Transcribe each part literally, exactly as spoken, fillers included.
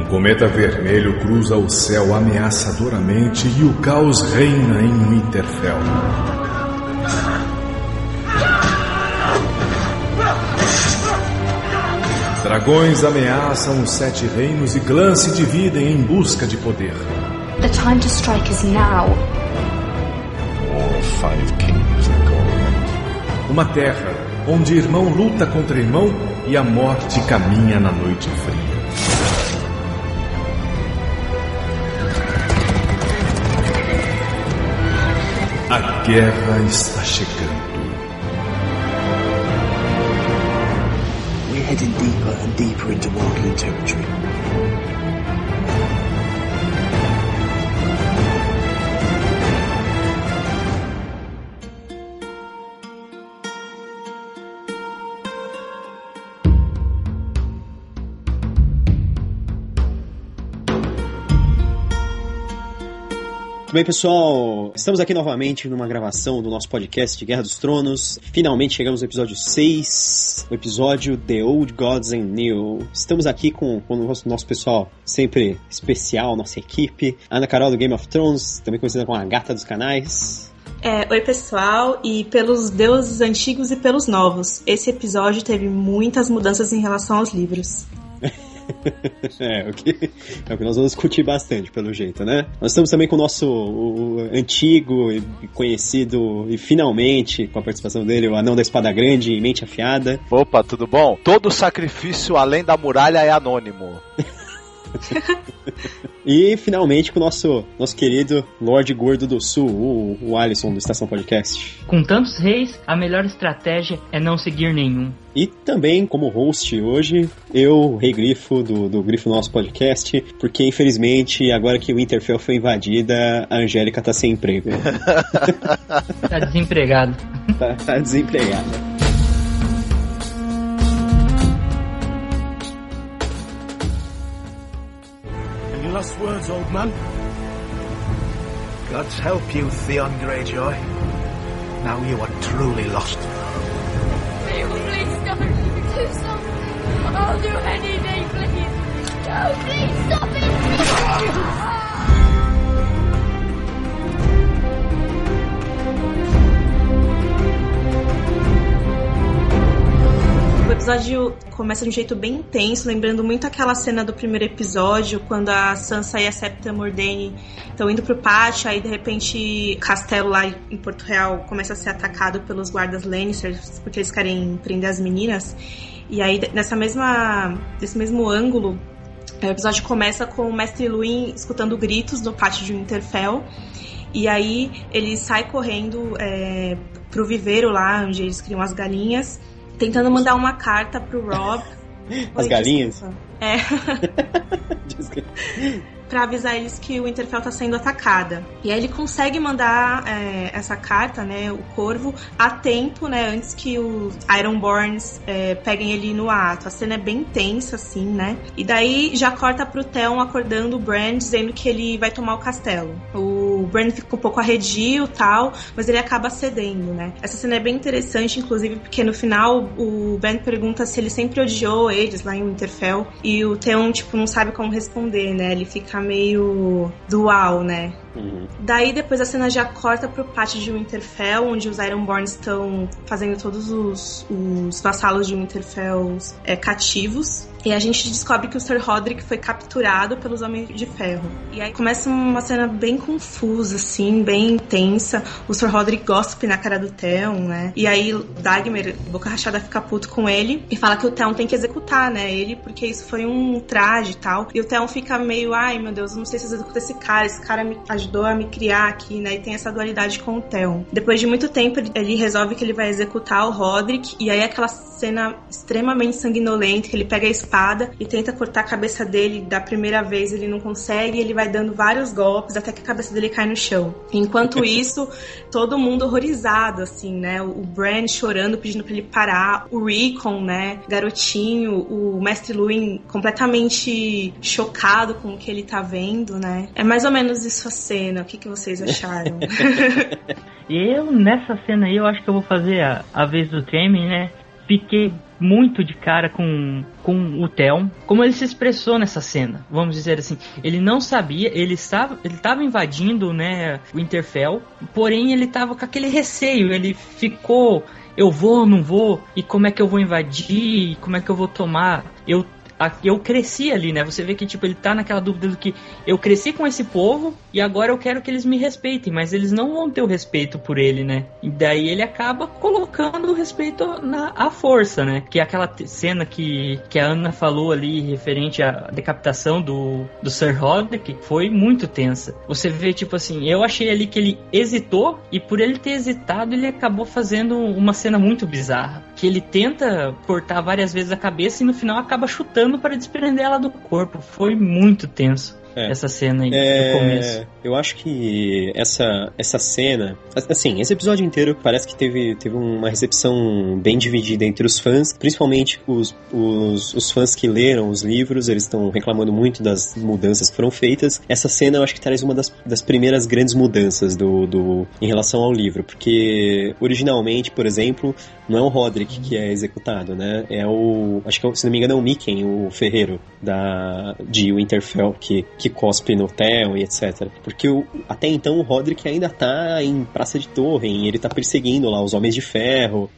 cometa vermelho cruza o céu ameaçadoramente e o caos reina em Winterfell. Dragões ameaçam os Sete Reinos e clãs se dividem em busca de poder. The time to strike is now. All five kings are gone. Uma terra onde irmão luta contra irmão e a morte caminha na noite fria. A guerra está chegando. We're heading deeper and deeper into Wildling territory. Bem, pessoal, estamos aqui novamente numa gravação do nosso podcast de Guerra dos Tronos. Finalmente chegamos no episódio seis, o episódio The Old Gods and New. Estamos aqui com, com o nosso, nosso pessoal sempre especial, nossa equipe. Ana Carol do Game of Thrones, também conhecida como a Gata dos Canais. É, oi pessoal, e pelos deuses antigos e pelos novos, esse episódio teve muitas mudanças em relação aos livros. É, o que, é o que nós vamos discutir bastante, pelo jeito, né? Nós estamos também com o nosso o antigo e conhecido, e finalmente, com a participação dele, o Anão da Espada Grande e Mente Afiada. Opa, tudo bom? Todo sacrifício além da muralha é anônimo. E finalmente com o nosso, nosso querido Lorde Gordo do Sul, o, o Alisson do Estação Podcast. Com tantos reis, a melhor estratégia é não seguir nenhum. E também como host hoje, eu, o Rei Grifo do, do Grifo Nosso Podcast, porque infelizmente agora que o Winterfell foi invadida, a Angélica tá sem emprego. Tá desempregada. Tá, tá desempregada. Last words, old man. God's help you, Theon Greyjoy. Now you are truly lost. Please don't do something. I'll do anything, please. No, please stop it. O episódio começa de um jeito bem intenso, lembrando muito aquela cena do primeiro episódio, quando a Sansa e a Septa Mordane estão indo pro pátio, aí de repente o castelo lá em Porto Real começa a ser atacado pelos guardas Lannister, porque eles querem prender as meninas. E aí nessa mesma, nesse mesmo ângulo, o episódio começa com o Mestre Luwin escutando gritos no pátio de Winterfell. E aí ele sai correndo é, pro viveiro lá, onde eles criam as galinhas, tentando mandar uma carta pro Robb. As Oi, galinhas? Desculpa. É. Pra avisar eles que o Winterfell tá sendo atacada. E aí ele consegue mandar é, essa carta, né, o Corvo, a tempo, né, antes que os Ironborns é, peguem ele no ato. A cena é bem tensa, assim, né? E daí já corta pro Theon acordando o Bran, dizendo que ele vai tomar o castelo. O Bran fica um pouco arredio e tal, mas ele acaba cedendo, né? Essa cena é bem interessante, inclusive, porque no final o Bran pergunta se ele sempre odiou eles lá em Winterfell, e o Theon, tipo, não sabe como responder, né? Ele fica meio dual, né? Uhum. Daí depois a cena já corta pro pátio de Winterfell, onde os Ironborns estão fazendo todos os, os vassalos de Winterfell é, cativos. E a gente descobre que o Ser Rodrik foi capturado pelos Homens de Ferro. E aí começa uma cena bem confusa, assim, bem intensa. O Ser Rodrik gospe na cara do Theon, né? E aí Dagmer, boca rachada, fica puto com ele e fala que o Theon tem que executar, né? Ele, porque isso foi um traje e tal. E o Theon fica meio, ai meu Deus, eu não sei se eu executo esse cara. Esse cara me ajudou a me criar aqui, né? E tem essa dualidade com o Theon. Depois de muito tempo, ele resolve que ele vai executar o Rodrik. E aí aquela cena extremamente sanguinolenta, que ele pega a espada e tenta cortar a cabeça dele. Da primeira vez ele não consegue, ele vai dando vários golpes até que a cabeça dele cai no chão. Enquanto isso, todo mundo horrorizado, assim, né? O Bran chorando, pedindo pra ele parar. O Rickon, né? Garotinho. O Mestre Luwin completamente chocado com o que ele tá vendo, né? É mais ou menos isso a cena. O que, que vocês acharam? Eu, nessa cena aí, eu acho que eu vou fazer a, a vez do Jaime, né? Fiquei muito de cara com, com o Theon, como ele se expressou nessa cena, vamos dizer assim. Ele não sabia, ele estava, ele estava invadindo, né, o Winterfell, porém ele estava com aquele receio, ele ficou, eu vou, não vou, e como é que eu vou invadir, como é que eu vou tomar, eu eu cresci ali, né? Você vê que tipo ele tá naquela dúvida do que eu cresci com esse povo e agora eu quero que eles me respeitem, mas eles não vão ter o respeito por ele, né? E daí ele acaba colocando o respeito na à força, né? Que é aquela cena que, que a Ana falou ali referente à decapitação do, do Ser Roderick foi muito tensa. Você vê tipo assim, eu achei ali que ele hesitou e por ele ter hesitado ele acabou fazendo uma cena muito bizarra, que ele tenta cortar várias vezes a cabeça e no final acaba chutando para desprender ela do corpo. Foi muito tenso. É. Essa cena aí é, no começo. Eu acho que essa, essa cena... Assim, esse episódio inteiro parece que teve, teve uma recepção bem dividida entre os fãs, principalmente os, os, os fãs que leram os livros, eles estão reclamando muito das mudanças que foram feitas. Essa cena eu acho que traz uma das, das primeiras grandes mudanças do, do, em relação ao livro, porque originalmente, por exemplo, não é o Roderick que é executado, né? É o... Acho que, se não me engano, é o Mikken, o ferreiro da, de Winterfell, que, que cospe no Theon e etcétera. Porque o, até então o Roderick ainda tá em Praça de Torre, ele tá perseguindo lá os Homens de Ferro,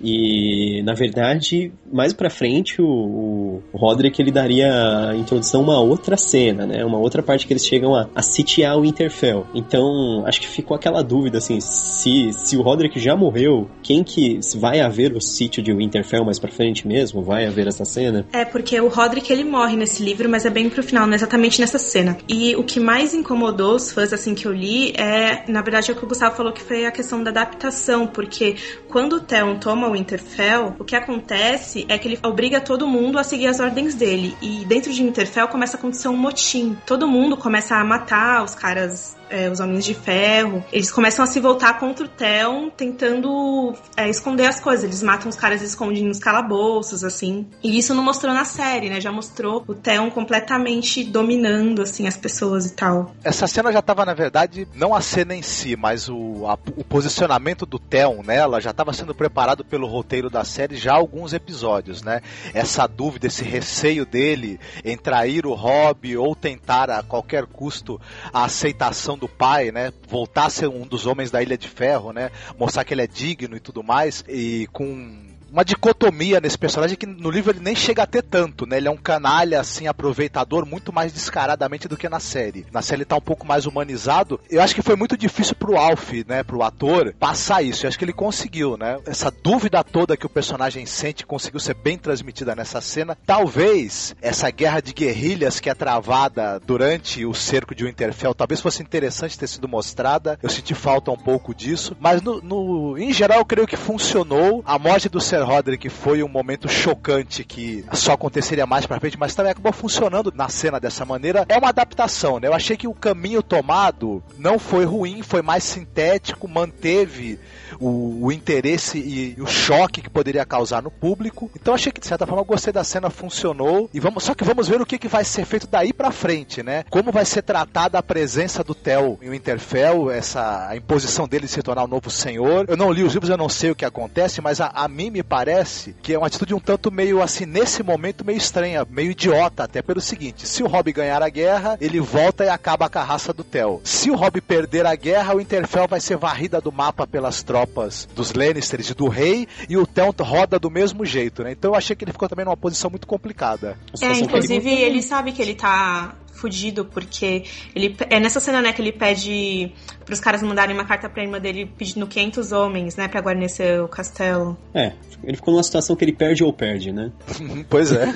e na verdade, mais pra frente, o, o, o Roderick ele daria a introdução a uma outra cena, né? Uma outra parte que eles chegam a, a sitiar o Winterfell. Então, acho que ficou aquela dúvida, assim, se, se o Roderick já morreu, quem que vai haver o sítio de Winterfell mais pra frente mesmo? Vai haver essa cena? É, porque o Roderick ele morre nesse livro, mas é bem pro final, não é exatamente nessa cena. E o que mais incomodou os fãs, assim, que eu li, é, na verdade, é o que o Gustavo falou, que foi a questão da adaptação, porque quando o Theon toma o Winterfell, o que acontece é que ele obriga todo mundo a seguir as ordens dele, e dentro de Winterfell começa a acontecer um motim. Todo mundo começa a matar os caras, é, os Homens de Ferro, eles começam a se voltar contra o Theon, tentando é, esconder as coisas, eles matam os caras escondidos nos calabouços, assim, e isso não mostrou na série, né, já mostrou o Theon completamente dominando, assim, as pessoas e tal. Essa cena já tava, na verdade, não a cena em si, mas o, a, o posicionamento do Theon nela já estava sendo preparado pelo roteiro da série já há alguns episódios, né? Essa dúvida, esse receio dele em trair o Robb ou tentar a qualquer custo a aceitação do pai, né? Voltar a ser um dos homens da Ilha de Ferro, né? Mostrar que ele é digno e tudo mais, e com uma dicotomia nesse personagem que no livro ele nem chega a ter tanto, né? Ele é um canalha, assim, aproveitador muito mais descaradamente do que na série. Na série ele tá um pouco mais humanizado. Eu acho que foi muito difícil pro Alf, né? Pro ator, passar isso. Eu acho que ele conseguiu, né? Essa dúvida toda que o personagem sente conseguiu ser bem transmitida nessa cena. Talvez essa guerra de guerrilhas que é travada durante o cerco de Winterfell, talvez fosse interessante ter sido mostrada. Eu senti falta um pouco disso. Mas no, no, em geral eu creio que funcionou. A morte do Ser Roderick foi um momento chocante que só aconteceria mais pra frente, mas também acabou funcionando na cena dessa maneira. É uma adaptação, né? Eu achei que o caminho tomado não foi ruim, foi mais sintético, manteve o, o interesse e, e o choque que poderia causar no público. Então achei que de certa forma eu gostei da cena, funcionou. E vamos, só que vamos ver o que, que vai ser feito daí pra frente, né? Como vai ser tratada a presença do Theon em Winterfell, essa, a imposição dele de se tornar o novo senhor. Eu não li os livros, eu não sei o que acontece, mas a, a mim me parece que é uma atitude um tanto meio assim, nesse momento meio estranha, meio idiota até, pelo seguinte: se o Robb ganhar a guerra, ele volta e acaba com a raça do Theon. Se o Robb perder a guerra, o Winterfell vai ser varrida do mapa pelas tropas dos Lannisters e do rei, e o Theon roda do mesmo jeito, né? Então eu achei que ele ficou também numa posição muito complicada. É, inclusive ele... ele sabe que ele tá fudido, porque ele, é nessa cena, né, que ele pede pros caras mandarem uma carta pra irmã dele pedindo quinhentos homens, né, pra guarnecer o castelo. É, ele ficou numa situação que ele perde ou perde, né? Pois é.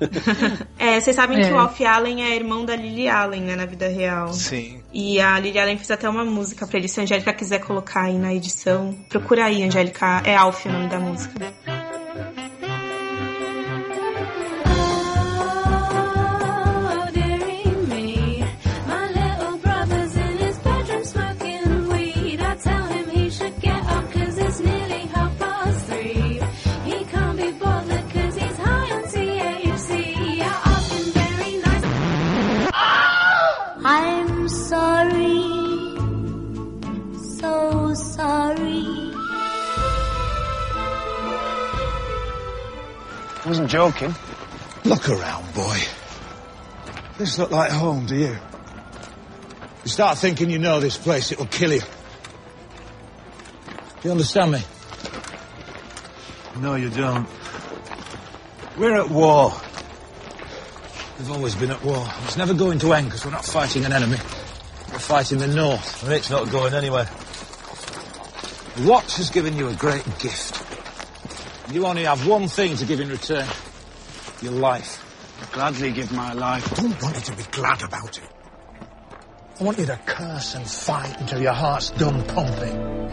É, vocês sabem é. que o Alf Allen é irmão da Lily Allen, né, na vida real. Sim. E a Lily Allen fez até uma música pra ele, se a Angélica quiser colocar aí na edição. Procura aí, Angélica, é Alf o nome da música. I'm sorry, so sorry. I wasn't joking. Look around, boy. This look like home, do you? You start thinking you know this place, it'll kill you. Do you understand me? No, you don't. We're at war. We've always been at war. It's never going to end because we're not fighting an enemy. We're fighting the North, and it's not going anywhere. The Watch has given you a great gift. You only have one thing to give in return. Your life. I'd gladly give my life. I don't want you to be glad about it. I want you to curse and fight until your heart's done pumping.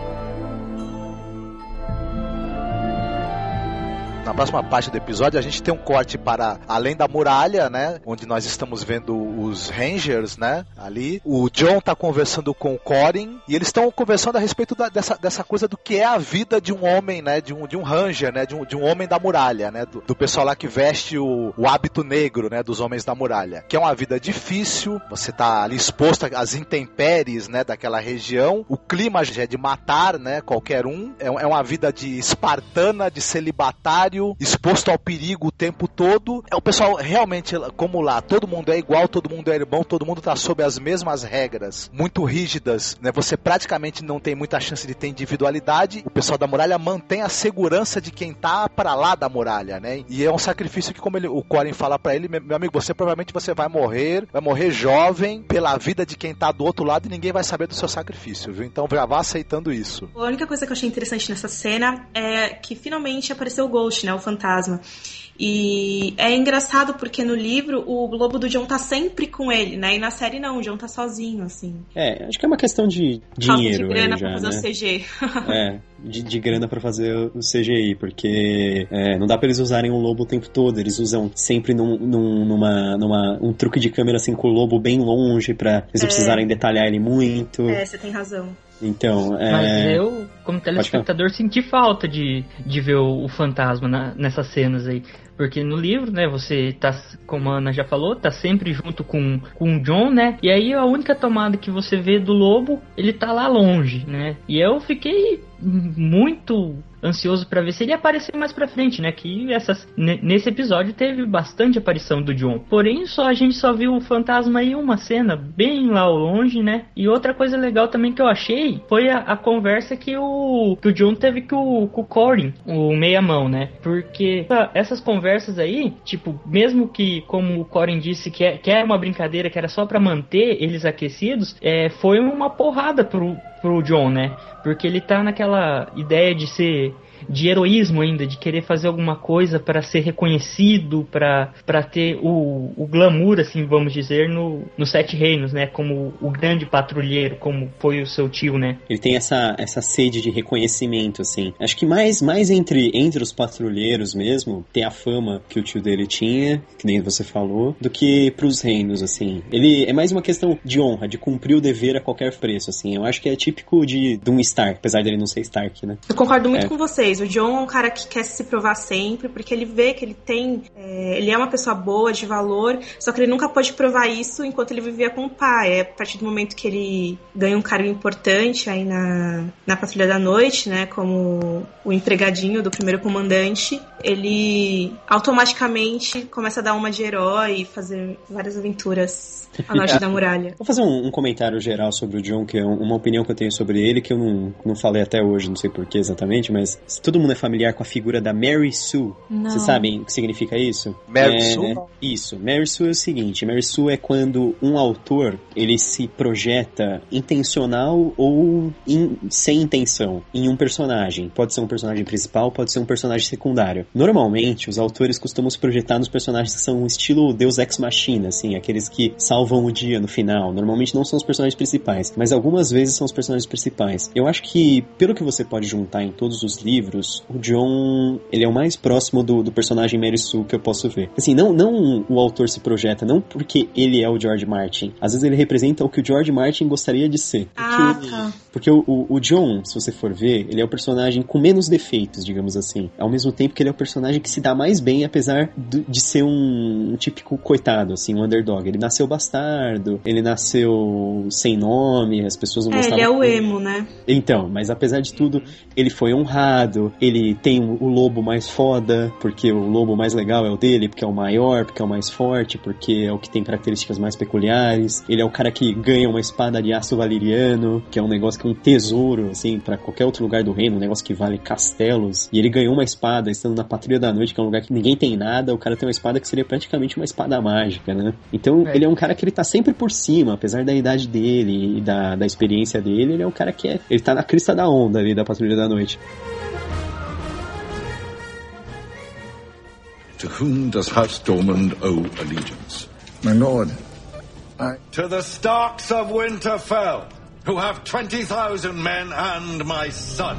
Na próxima parte do episódio a gente tem um corte para além da muralha, né? Onde nós estamos vendo os Rangers, né? Ali. O Jon tá conversando com o Corin e eles estão conversando a respeito da, dessa, dessa coisa do que é a vida de um homem, né? De um, de um Ranger, né? De um, de um homem da muralha, né? Do, do pessoal lá que veste o, o hábito negro, né? Dos homens da muralha. Que é uma vida difícil, você tá ali exposto às intempéries, né? Daquela região. O clima já é de matar, né? Qualquer um. É, é uma vida de espartana, de celibatário, exposto ao perigo o tempo todo. É o pessoal realmente, como lá, todo mundo é igual, todo mundo é irmão, todo mundo tá sob as mesmas regras, muito rígidas, né? Você praticamente não tem muita chance de ter individualidade. O pessoal da muralha mantém a segurança de quem tá pra lá da muralha, né? E é um sacrifício que, como ele, o Corin fala pra ele, meu amigo, você provavelmente você vai morrer, vai morrer jovem pela vida de quem tá do outro lado e ninguém vai saber do seu sacrifício, viu? Então já vá aceitando isso. A única coisa que eu achei interessante nessa cena é que finalmente apareceu o Ghost, né, o fantasma. E é engraçado porque no livro o lobo do Jon tá sempre com ele, né? E na série não, o Jon tá sozinho, assim. É, acho que é uma questão de dinheiro. Falta de grana aí já, pra fazer né? o C G. É, de, de grana pra fazer o C G I, porque é, não dá pra eles usarem o lobo o tempo todo. Eles usam sempre num, num, numa, numa, um truque de câmera assim com o lobo bem longe pra eles não é. precisarem detalhar ele muito. É, você tem razão. Então, é... Mas eu, como telespectador, senti falta de, de ver o, o fantasma na, nessas cenas aí. Porque no livro, né, você tá, como a Ana já falou, tá sempre junto com, com o Jon, né? E aí a única tomada que você vê do lobo, ele tá lá longe, né? E eu fiquei muito ansioso pra ver se ele ia aparecer mais pra frente, né? Que essas, n- nesse episódio teve bastante aparição do Jon. Porém, só a gente só viu o fantasma aí uma cena bem lá ao longe, né? E outra coisa legal também que eu achei foi a, a conversa que o, que o Jon teve com o, com o Corin, o meia-mão, né? Porque essas conversas aí, tipo, mesmo que, como o Corin disse, que, é, que era uma brincadeira, que era só pra manter eles aquecidos, é, foi uma porrada pro, pro Jon, né? Porque ele tá naquela ideia de ser... de heroísmo ainda, de querer fazer alguma coisa para ser reconhecido, para para ter o, o glamour, assim, vamos dizer, no, no Sete Reinos, né? Como o grande patrulheiro, como foi o seu tio, né? Ele tem essa, essa sede de reconhecimento, assim. Acho que mais, mais entre, entre os patrulheiros mesmo, tem a fama que o tio dele tinha, que nem você falou, do que pros reinos, assim. Ele é mais uma questão de honra, de cumprir o dever a qualquer preço, assim. Eu acho que é típico de, de um Stark, apesar dele não ser Stark, né? Eu concordo muito é. com vocês. O Jon é um cara que quer se provar sempre, porque ele vê que ele tem... É, ele é uma pessoa boa, de valor, só que ele nunca pôde provar isso enquanto ele vivia com o pai. É a partir do momento que ele ganha um cargo importante aí na, na Patrulha da Noite, né, como o empregadinho do primeiro comandante, ele automaticamente começa a dar uma de herói e fazer várias aventuras a norte da muralha. Vou fazer um, um comentário geral sobre o Jon, que é uma opinião que eu tenho sobre ele, que eu não, não falei até hoje, não sei porquê exatamente, mas todo mundo é familiar com a figura da Mary Sue. Não. Vocês sabem o que significa isso? Mary é, Sue? Isso. Mary Sue é o seguinte, Mary Sue é quando um autor, ele se projeta intencional ou in, sem intenção em um personagem. Pode ser um personagem principal, pode ser um personagem secundário. Normalmente, os autores costumam se projetar nos personagens que são estilo Deus Ex Machina, assim, aqueles que salvam o dia no final. Normalmente não são os personagens principais, mas algumas vezes são os personagens principais. Eu acho que, pelo que você pode juntar em todos os livros, o Jon, ele é o mais próximo do, do personagem Mary Sue que eu posso ver. Assim, não, não o autor se projeta, não porque ele é o George Martin. Às vezes ele representa o que o George Martin gostaria de ser. Ah, porque, tá. Porque o, o, o Jon, se você for ver, ele é o personagem com menos defeitos, digamos assim. Ao mesmo tempo que ele é o personagem que se dá mais bem, apesar do, de ser um, um típico coitado, assim, um underdog. Ele nasceu bastardo, ele nasceu sem nome, as pessoas não é, gostavam. Ele é o dele. emo, né? Então, mas apesar de tudo, ele foi honrado, ele tem o lobo mais foda, porque o lobo mais legal é o dele, porque é o maior, porque é o mais forte, porque é o que tem características mais peculiares. Ele é o cara que ganha uma espada de aço valeriano, que é um negócio que é um tesouro, assim, pra qualquer outro lugar do reino, um negócio que vale castelos. E ele ganhou uma espada estando na Patrulha da Noite, que é um lugar que ninguém tem nada, o cara tem uma espada que seria praticamente uma espada mágica, né? Então, é. ele é um cara que ele tá sempre por cima, apesar da idade dele e da, da experiência dele, ele é um cara que é... Ele tá na crista da onda ali da Patrulha da Noite. To whom does House Dormund owe allegiance? My lord, I... To the Starks of Winterfell, who have twenty thousand men and my son.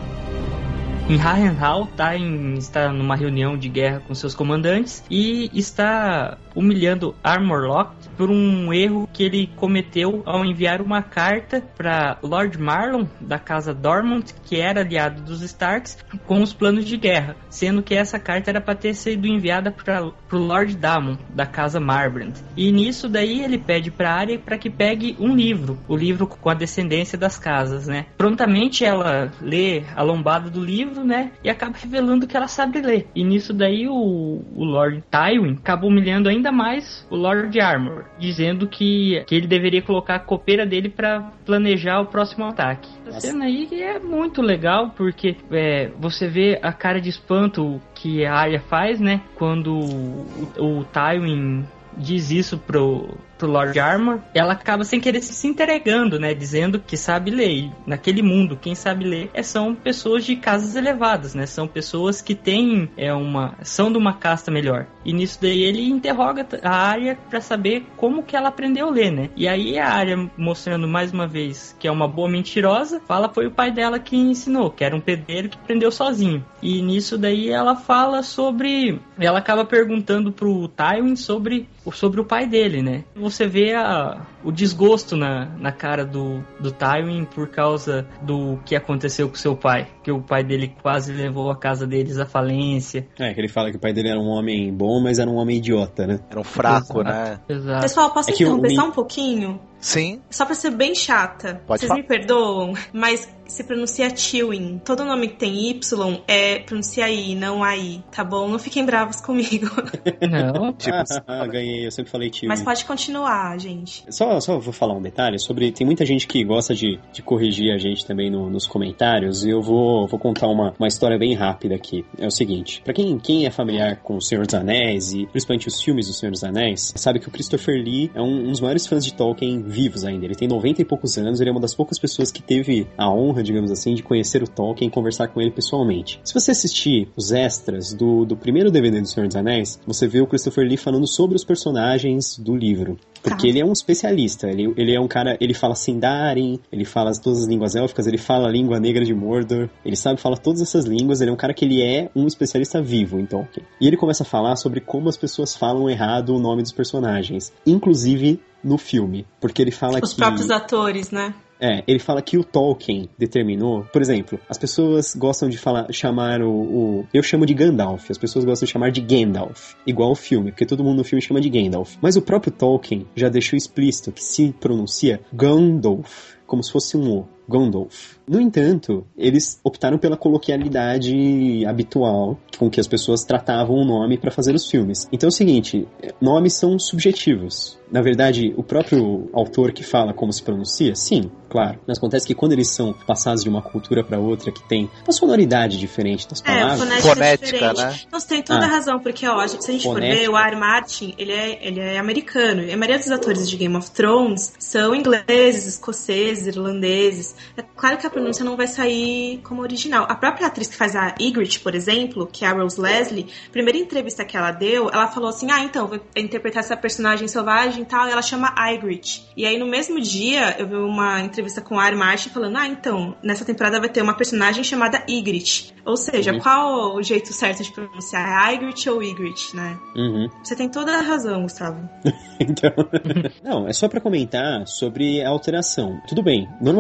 Em Harrenhal, Tywin está numa reunião de guerra com seus comandantes e está humilhando Armor Lock por um erro que ele cometeu ao enviar uma carta para Lord Marlon, da casa Dormont, que era aliado dos Starks, com os planos de guerra, sendo que essa carta era para ter sido enviada para o Lord Damon, da casa Marbrand. E nisso daí ele pede para Arya para que pegue um livro, o livro com a descendência das casas, né? Prontamente ela lê a lombada do livro, né? E acaba revelando que ela sabe ler. E nisso daí o, o Lord Tywin acaba humilhando ainda mais o Lord Armor, dizendo que, que ele deveria colocar a copeira dele para planejar o próximo ataque. A cena aí é muito legal, porque é, você vê a cara de espanto que a Arya faz, né? Quando o, o Tywin diz isso pro, pro Lord Armor, ela acaba sem querer se entregando, né, dizendo que sabe ler. E naquele mundo, quem sabe ler é, são pessoas de casas elevadas, né, são pessoas que têm é, uma, são de uma casta melhor. E nisso daí ele interroga a Arya pra saber como que ela aprendeu a ler, né. E aí a Arya, mostrando mais uma vez que é uma boa mentirosa, fala que foi o pai dela que ensinou, que era um pedreiro que aprendeu sozinho. E nisso daí ela fala sobre... Ela acaba perguntando pro Tywin sobre, sobre o pai dele, né. Você vê a, o desgosto na, na cara do, do Tywin por causa do que aconteceu com seu pai. Que o pai dele quase levou a casa deles à falência. É, que ele fala que o pai dele era um homem bom, mas era um homem idiota, né? Era um fraco, Exato, né? Exato. Pessoal, posso É que interromper o- só um pouquinho? Sim. Só pra ser bem chata. Pode Vocês falar. me perdoam, mas se pronuncia Tywin. Todo nome que tem Y é pronuncia I, não A I, tá bom? Não fiquem bravos comigo. Não. Tipo, ah, ganhei, eu sempre falei tio. Mas pode continuar, gente. Só, só vou falar um detalhe sobre... Tem muita gente que gosta de, de corrigir a gente também no- nos comentários, e eu vou, vou contar uma, uma história bem rápida aqui. É o seguinte, pra quem, quem é familiar com o Senhor dos Anéis, e principalmente os filmes do Senhor dos Anéis, sabe que o Christopher Lee é um, um dos maiores fãs de Tolkien vivos ainda. Ele tem noventa e poucos anos, ele é uma das poucas pessoas que teve a honra, digamos assim, de conhecer o Tolkien e conversar com ele pessoalmente. Se você assistir os extras do, do primeiro D V D do Senhor dos Anéis, você vê o Christopher Lee falando sobre os personagens do livro. Porque Tá. ele é um especialista, ele, ele é um cara, ele fala Sindarin, ele fala todas as línguas élficas, ele fala a língua negra de Mordor, ele sabe falar todas essas línguas, ele é um cara que ele é um especialista vivo em Tolkien. E ele começa a falar sobre como as pessoas falam errado o nome dos personagens, inclusive no filme, porque ele fala Os que... próprios atores, né? É, ele fala que o Tolkien determinou, por exemplo, as pessoas gostam de falar, chamar o, o... Eu chamo de Gandalf, as pessoas gostam de chamar de Gandalf, igual o filme, porque todo mundo no filme chama de Gandalf. Mas o próprio Tolkien já deixou explícito que se pronuncia Gandalf, como se fosse um O, Gandalf. No entanto, eles optaram pela coloquialidade habitual com que as pessoas tratavam o nome para fazer os filmes. Então é o seguinte, nomes são subjetivos. Na verdade, o próprio autor que fala como se pronuncia, sim, claro. Mas acontece que quando eles são passados de uma cultura para outra que tem uma sonoridade diferente das É, palavras... fonética, Fonética, é diferente. né? Não, você tem toda Ah. a razão, porque, ó, se a gente for Fonética. ver, o R. Martin, ele é, ele é americano. E a maioria dos atores de Game of Thrones são ingleses, escoceses, irlandeses. É claro que a pronúncia não vai sair como original. A própria atriz que faz a Ygritte, por exemplo, que é a Rose Leslie, a primeira entrevista que ela deu, ela falou assim, ah, então, vou interpretar essa personagem selvagem e tal, e ela chama Ygritte. E aí, no mesmo dia, eu vi uma entrevista com o R. Martin falando, ah, então, nessa temporada vai ter uma personagem chamada Ygritte. Ou seja, Uhum. qual o jeito certo de pronunciar? É Ygritte ou Ygritte, né? Uhum. Você tem toda a razão, Gustavo. Então, não, é só pra comentar sobre a alteração. Tudo bem, normalmente eu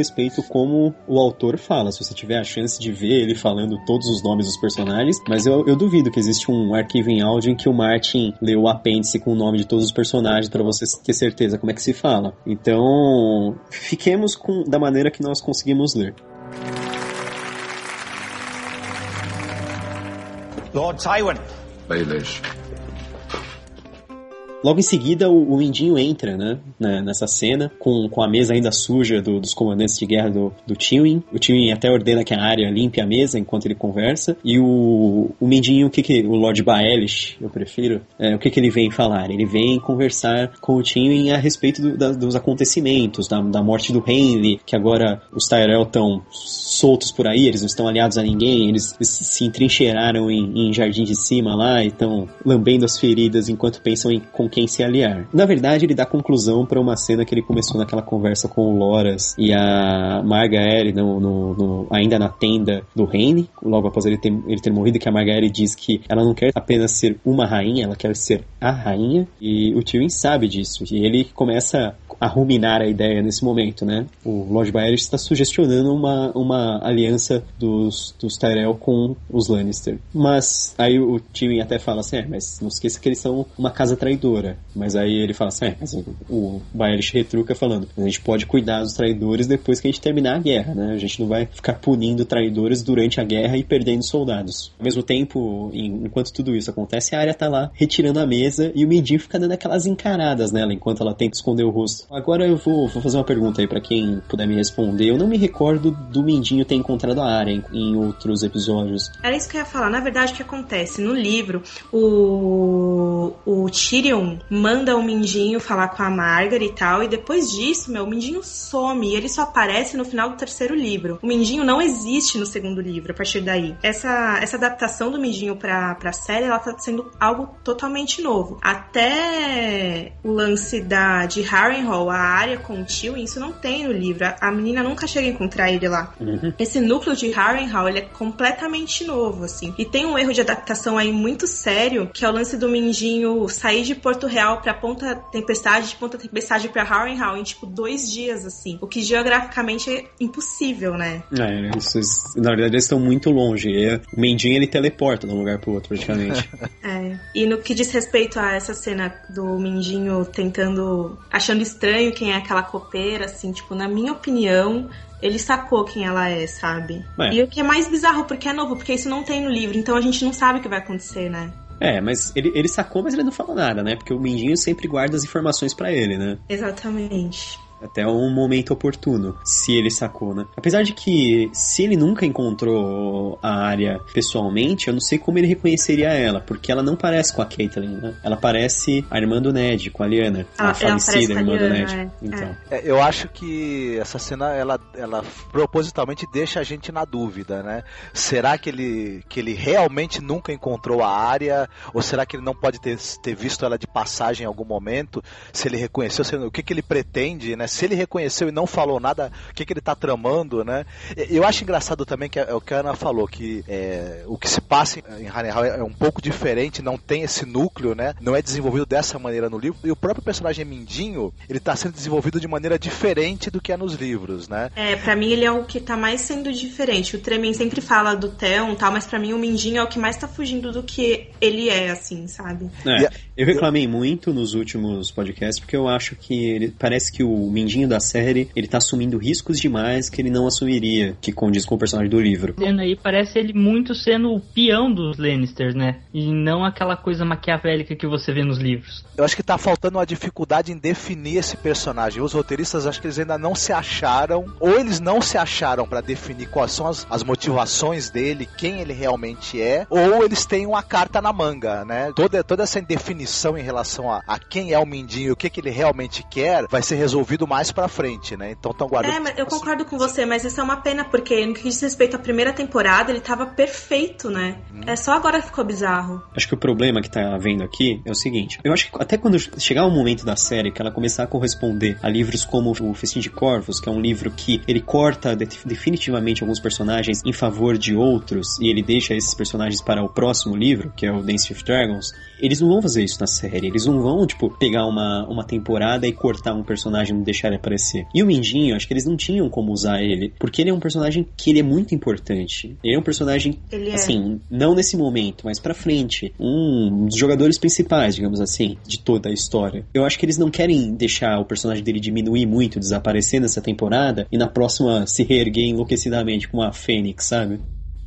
respeito como o autor fala, se você tiver a chance de ver ele falando todos os nomes dos personagens, mas eu, eu duvido que existe um arquivo em áudio em que o Martin leu o apêndice com o nome de todos os personagens para você ter certeza como é que se fala. Então, fiquemos com, da maneira que nós conseguimos ler. Lord Tywin. Baelish. Logo em seguida, o, o Mindinho entra, né, né, nessa cena, com, com a mesa ainda suja do, dos comandantes de guerra do, do Tywin. O Tywin até ordena que a Arya limpe a mesa enquanto ele conversa. E o, o Mindinho, o que que... O Lord Baelish, eu prefiro, é, o que que ele vem falar? Ele vem conversar com o Tywin a respeito do, da, dos acontecimentos, da, da morte do Henry, que agora os Tyrell estão soltos por aí, eles não estão aliados a ninguém, eles, eles se entrincheiraram em, em Jardim de Cima lá e estão lambendo as feridas enquanto pensam em com quem se aliar. Na verdade, ele dá conclusão para uma cena que ele começou naquela conversa com o Loras e a Margaery no, no, no, ainda na tenda do Henry, logo após ele ter, ele ter morrido, que a Margaery diz que ela não quer apenas ser uma rainha, ela quer ser a rainha, e o Tywin sabe disso, e ele começa a ruminar a ideia nesse momento, né? O Lord Baelish está sugestionando uma, uma aliança dos, dos Tyrell com os Lannister. Mas aí o Tywin até fala assim, é, mas não esqueça que eles são uma casa traidora. Mas aí ele fala assim, é, mas o, o Baelish retruca falando, a gente pode cuidar dos traidores depois que a gente terminar a guerra, né? A gente não vai ficar punindo traidores durante a guerra e perdendo soldados. Ao mesmo tempo, em, enquanto tudo isso acontece, a Arya tá lá retirando a mesa e o Mindinho fica dando aquelas encaradas nela enquanto ela tenta esconder o rosto. Agora eu vou, vou fazer uma pergunta aí pra quem puder me responder. Eu não me recordo do Mindinho ter encontrado a Arya em, em outros episódios. Era isso que eu ia falar. Na verdade, o que acontece? No livro, o, o Tyrion manda o Mindinho falar com a Margaery e tal, e depois disso, meu, o Mindinho some e ele só aparece no final do terceiro livro. O Mindinho não existe no segundo livro, a partir daí. Essa, essa adaptação do Mindinho pra, pra série, ela tá sendo algo totalmente novo. Até o lance da, de Harrenhal, a Arya com o Tywin, isso não tem no livro. A, a menina nunca chega a encontrar ele lá. Uhum. Esse núcleo de Harrenhal, ele é completamente novo, assim. E tem um erro de adaptação aí muito sério, que é o lance do Mindinho sair de Porto Real pra Ponta Tempestade, de Ponta Tempestade pra Harrenhal em, tipo, dois dias, assim. O que geograficamente é impossível, né? É, isso, na verdade eles estão muito longe. E o Mindinho, ele teleporta de um lugar pro outro, praticamente. É. E no que diz respeito a essa cena do Mindinho tentando, achando estranho quem é aquela copeira, assim, tipo, na minha opinião, ele sacou quem ela é, sabe? É. E o que é mais bizarro, porque é novo, porque isso não tem no livro, então a gente não sabe o que vai acontecer, né? É, mas ele, ele sacou, mas ele não fala nada, né? Porque o Mindinho sempre guarda as informações pra ele, né? Exatamente. Até um momento oportuno, se ele sacou, né? Apesar de que, se ele nunca encontrou a Arya pessoalmente, eu não sei como ele reconheceria ela, porque ela não parece com a Catelyn, né? Ela parece a irmã do Ned, com a Lyanna, ah, a falecida irmã do Ned. É. Então. É, eu acho que essa cena, ela, ela propositalmente deixa a gente na dúvida, né? Será que ele, que ele realmente nunca encontrou a Arya? Ou será que ele não pode ter, ter visto ela de passagem em algum momento? Se ele reconheceu, se, o que, que ele pretende, né? Se ele reconheceu e não falou nada, o que, que ele tá tramando, né? Eu acho engraçado também que é, é o que a Ana falou, que é, o que se passa em Harrenhal é um pouco diferente, não tem esse núcleo, né? Não é desenvolvido dessa maneira no livro. E o próprio personagem Mindinho, ele tá sendo desenvolvido de maneira diferente do que é nos livros, né? É, pra mim ele é o que tá mais sendo diferente. O Tremin sempre fala do Theon e tal, mas pra mim o Mindinho é o que mais tá fugindo do que ele é, assim, sabe? É, eu reclamei muito nos últimos podcasts, porque eu acho que ele, parece que o Mindinho da série, ele tá assumindo riscos demais que ele não assumiria, que condiz com o personagem do livro. Aí parece ele muito sendo o peão dos Lannisters, né? E não aquela coisa maquiavélica que você vê nos livros. Eu acho que tá faltando uma dificuldade em definir esse personagem. Os roteiristas, acho que eles ainda não se acharam, ou eles não se acharam pra definir quais são as, as motivações dele, quem ele realmente é, ou eles têm uma carta na manga, né? Toda, toda essa indefinição em relação a, a quem é o Mindinho e o que, que ele realmente quer, vai ser resolvido mais pra frente, né? Então estão guardando... É, mas eu concordo com você, mas isso é uma pena, porque no que diz respeito à primeira temporada, ele tava perfeito, né? Hum. É só agora que ficou bizarro. Acho que o problema que tá havendo aqui é o seguinte, eu acho que até quando chegar um momento da série que ela começar a corresponder a livros como o Festim de Corvos, que é um livro que ele corta de- definitivamente alguns personagens em favor de outros, e ele deixa esses personagens para o próximo livro, que é o Dance of Dragons, eles não vão fazer isso na série, eles não vão, tipo, pegar uma, uma temporada e cortar um personagem, deixar ele aparecer. E o Mindinho, acho que eles não tinham como usar ele, porque ele é um personagem que ele é muito importante. Ele é um personagem, ele assim, é. não nesse momento, mas pra frente. Um dos jogadores principais, digamos assim, de toda a história. Eu acho que eles não querem deixar o personagem dele diminuir muito, desaparecer nessa temporada, e na próxima se reerguer enlouquecidamente como a Fênix, sabe?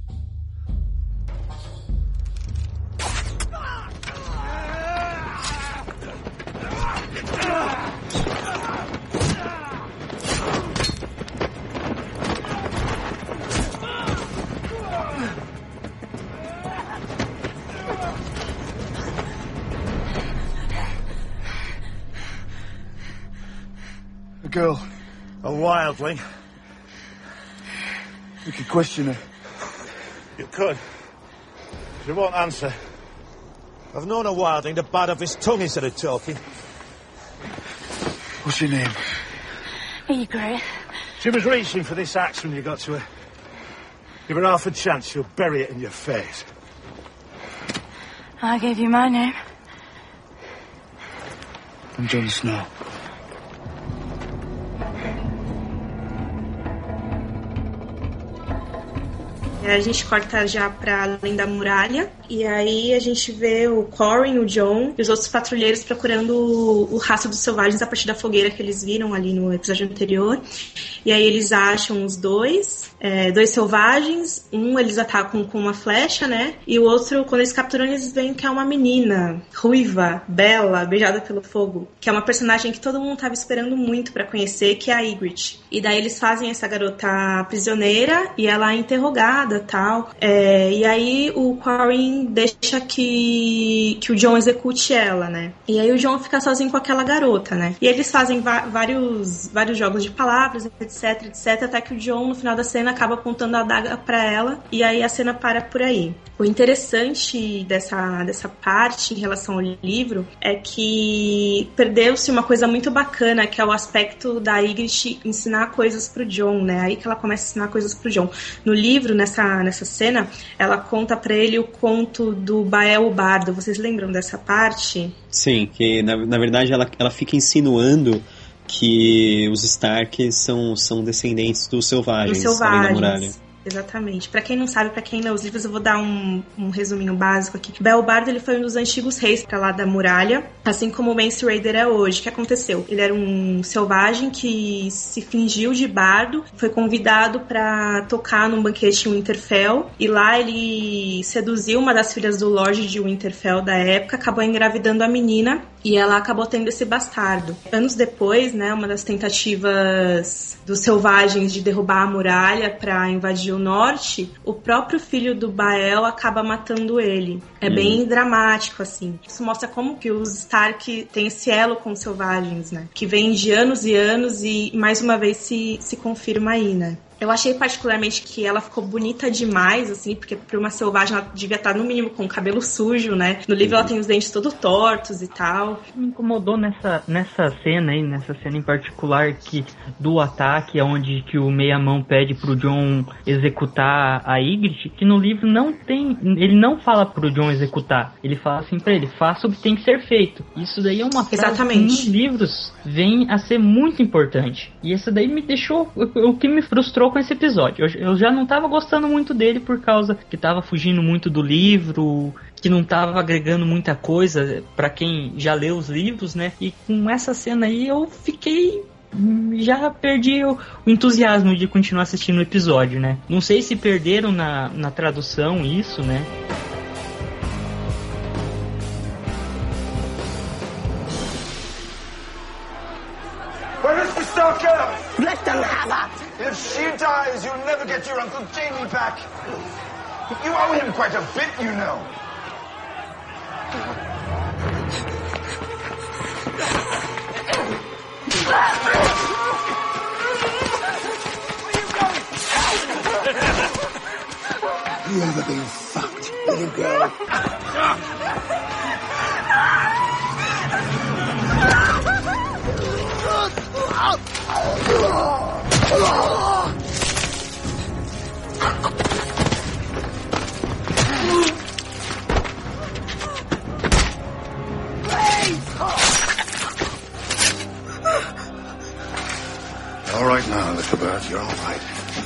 A girl, a wildling. We could question her. You could. She won't answer. I've known a wildling to bite off his tongue instead of talking. What's your name? Egret. She was reaching for this axe when you got to her. Give her half a chance, she'll bury it in your face. I gave you my name. I'm Jon Snow. A gente corta já pra além da muralha. E aí a gente vê o Corrin, o Jon e os outros patrulheiros procurando o, o rastro dos selvagens a partir da fogueira que eles viram ali no episódio anterior. E aí eles acham os dois, é, dois selvagens. Um eles atacam com uma flecha, né? E o outro, quando eles capturam, eles veem que é uma menina ruiva, bela, beijada pelo fogo. Que é uma personagem que todo mundo tava esperando muito pra conhecer, que é a Ygritte. E daí eles fazem essa garota prisioneira e ela é interrogada, tal. É, e aí o Corrin deixa que, que o Jon execute ela, né? E aí o Jon fica sozinho com aquela garota, né? E eles fazem va- vários, vários jogos de palavras, etc, etc, até que o Jon, no final da cena, acaba apontando a adaga pra ela, e aí a cena para por aí. O interessante dessa, dessa parte em relação ao livro é que perdeu-se uma coisa muito bacana, que é o aspecto da Ygritte ensinar coisas pro Jon, né? Aí que ela começa a ensinar coisas pro Jon. No livro, nessa, nessa cena, ela conta pra ele o conto do Bael o Bardo. Vocês lembram dessa parte? Sim, que na, na verdade ela, ela fica insinuando que os Stark são, são descendentes dos selvagens, Dos além da muralha. selvagens. Exatamente. Pra quem não sabe, pra quem lê os livros, eu vou dar um, um resuminho básico aqui. Belbardo, ele foi um dos antigos reis pra lá da muralha, assim como o Mance Rayder é hoje. O que aconteceu? Ele era um selvagem que se fingiu de bardo, foi convidado pra tocar num banquete em Winterfell, e lá ele seduziu uma das filhas do Lorde de Winterfell da época, acabou engravidando a menina, e ela acabou tendo esse bastardo. Anos depois, né, uma das tentativas dos selvagens de derrubar a muralha pra invadir o norte, o próprio filho do Bael acaba matando ele. É hum. bem dramático, assim. Isso mostra como que os Stark têm esse elo com os selvagens, né? Que vem de anos e anos e mais uma vez se, se confirma aí, né? Eu achei particularmente que ela ficou bonita demais, assim, porque pra uma selvagem ela devia estar no mínimo com o cabelo sujo, né? No livro ela tem os dentes todos tortos e tal. Me incomodou nessa, nessa cena aí, nessa cena em particular que, do ataque, onde que o meia-mão pede pro Jon executar a Ygritte, que no livro não tem, ele não fala pro Jon executar, ele fala assim pra ele, faça o que tem que ser feito. Isso daí é uma frase Exatamente. que nos livros vem a ser muito importante. E isso daí me deixou, o, o que me frustrou com esse episódio. Eu, eu já não tava gostando muito dele por causa que tava fugindo muito do livro, que não tava agregando muita coisa pra quem já leu os livros, né? E com essa cena aí eu fiquei... já perdi o, o entusiasmo de continuar assistindo o episódio, né? Não sei se perderam na, na tradução isso, né? Where is the Stark girl? Let them have her! If she dies, you'll never get your Uncle Jamie back. You owe him quite a bit, you know. You ever been fucked, little girl? you're all right.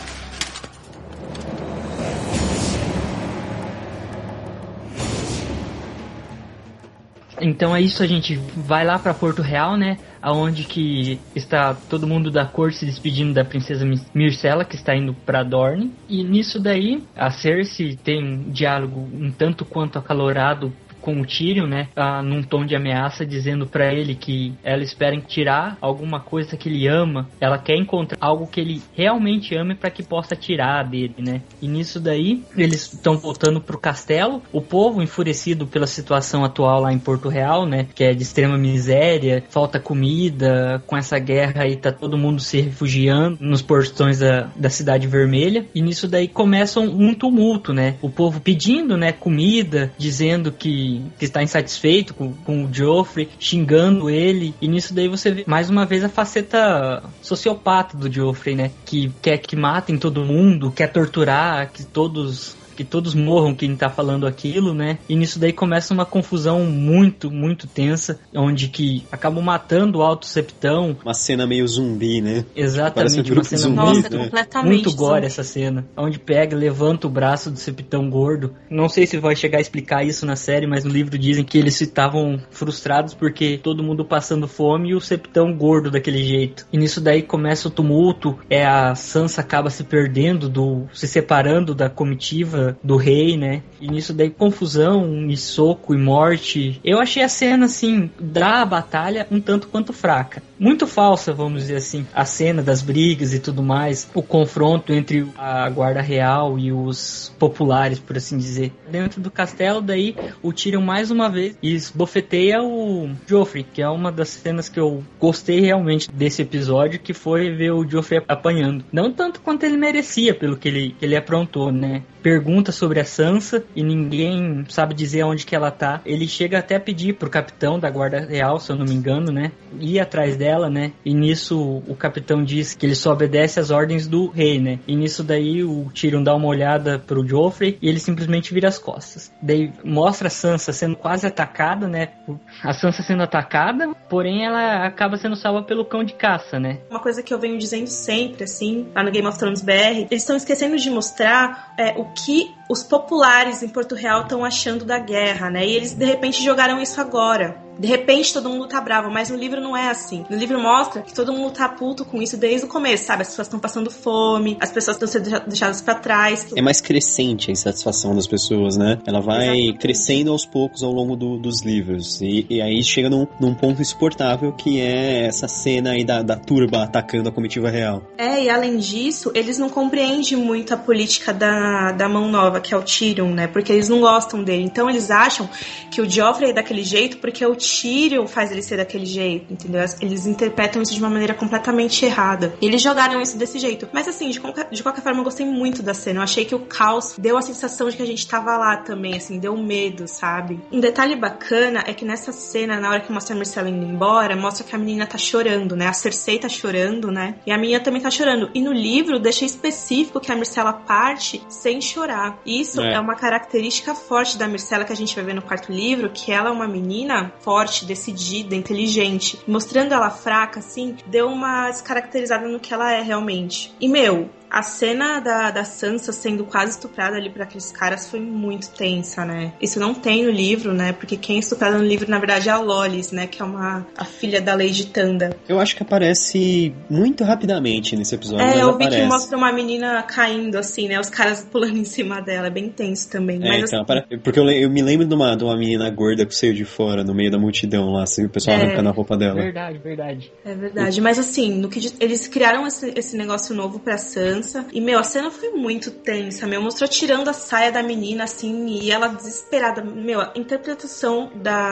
Então é isso, a gente vai lá pra Porto Real, né? Aonde que está todo mundo da corte se despedindo da princesa Myrcella, que está indo pra Dorne. E nisso daí, a Cersei tem um diálogo um tanto quanto acalorado com o Tyrion, né, ah, num tom de ameaça, dizendo pra ele que ela espera tirar alguma coisa que ele ama, ela quer encontrar algo que ele realmente ame pra que possa tirar dele, né. E nisso daí, eles estão voltando pro castelo, o povo enfurecido pela situação atual lá em Porto Real, né, que é de extrema miséria, falta comida, com essa guerra aí tá todo mundo se refugiando nos portões da, da Cidade Vermelha, e nisso daí começa um, um tumulto, né, o povo pedindo, né, comida, dizendo que que está insatisfeito com, com o Joffrey, xingando ele, e nisso daí você vê mais uma vez a faceta sociopata do Joffrey, né, que quer que matem todo mundo, quer torturar, que todos... que todos morram quem tá falando aquilo, né? E nisso daí começa uma confusão muito, muito tensa, onde que acabam matando o Alto Septão. Uma cena meio zumbi, né? Exatamente, um uma cena zumbi, Nossa, né? completamente muito gore zumbi. essa cena, onde pega, levanta o braço do Septão gordo. Não sei se vai chegar a explicar isso na série, mas no livro dizem que eles estavam frustrados porque todo mundo passando fome e o Septão gordo daquele jeito. E nisso daí começa o tumulto, é a Sansa acaba se perdendo, do, se separando da comitiva do rei, né? E nisso daí confusão e soco e morte. Eu achei a cena, assim, da batalha um tanto quanto fraca. Muito falsa, vamos dizer assim. A cena das brigas e tudo mais. O confronto entre a guarda real e os populares, por assim dizer. Dentro do castelo, daí, o Tyrion mais uma vez esbofeteia o Joffrey, que é uma das cenas que eu gostei realmente desse episódio, que foi ver o Joffrey apanhando. Não tanto quanto ele merecia, pelo que ele, que ele aprontou, né? Pergunta sobre a Sansa e ninguém sabe dizer onde que ela tá. Ele chega até a pedir pro capitão da guarda real, se eu não me engano, né, ir atrás dela, né, e nisso o capitão diz que ele só obedece às ordens do rei, né, e nisso daí o Tyrion dá uma olhada pro Joffrey e ele simplesmente vira as costas. Daí mostra a Sansa sendo quase atacada, né, a Sansa sendo atacada, porém ela acaba sendo salva pelo cão de caça, né. Uma coisa que eu venho dizendo sempre, assim, lá no Game of Thrones B R, eles estão esquecendo de mostrar é, o que os populares em Porto Real estão achando da guerra, né? E eles, de repente, jogaram isso agora. De repente, todo mundo tá bravo, mas no livro não é assim. No livro mostra que todo mundo tá puto com isso desde o começo, sabe? As pessoas estão passando fome, as pessoas estão sendo deixadas pra trás. É mais crescente a insatisfação das pessoas, né? Ela vai Exatamente. crescendo aos poucos ao longo do, dos livros. E, e aí chega num, num ponto insuportável, que é essa cena aí da, da turba atacando a comitiva real. É, e além disso, eles não compreendem muito a política da, da Mão Nova, que é o Tyrion, né? Porque eles não gostam dele. Então eles acham que o Joffrey é daquele jeito porque o Tyrion faz ele ser daquele jeito, entendeu? Eles interpretam isso de uma maneira completamente errada. E eles jogaram isso desse jeito. Mas assim, de qualquer, de qualquer forma, eu gostei muito da cena. Eu achei que o caos deu a sensação de que a gente tava lá também, assim, deu medo, sabe? Um detalhe bacana é que nessa cena, na hora que mostra a Myrcella indo embora, mostra que a menina tá chorando, né? A Cersei tá chorando, né? E a menina também tá chorando. E no livro, deixa específico que a Myrcella parte sem chorar. Isso é, é uma característica forte da Myrcella que a gente vai ver no quarto livro, que ela é uma menina forte, decidida, inteligente. Mostrando ela fraca, assim, deu uma descaracterizada no que ela é realmente. E, meu, a cena da, da Sansa sendo quase estuprada ali por aqueles caras foi muito tensa, né? Isso não tem no livro, né? Porque quem é estuprada no livro, na verdade, é a Lolis, né? Que é uma, a filha da Lady Tanda. Eu acho que aparece muito rapidamente nesse episódio. É, mas eu vi aparece. que mostra uma menina caindo, assim, né? Os caras pulando em cima dela. É bem tenso também. É, mas, então, assim, porque eu, eu me lembro de uma, de uma menina gorda com o seio de fora, no meio da multidão lá, assim, o pessoal é, arrancando a roupa dela. Verdade, verdade. É verdade. Mas, assim, no que eles criaram esse, esse negócio novo pra Sansa. E, meu, a cena foi muito tensa, meu. Mostrou tirando a saia da menina, assim, e ela desesperada. Meu, a interpretação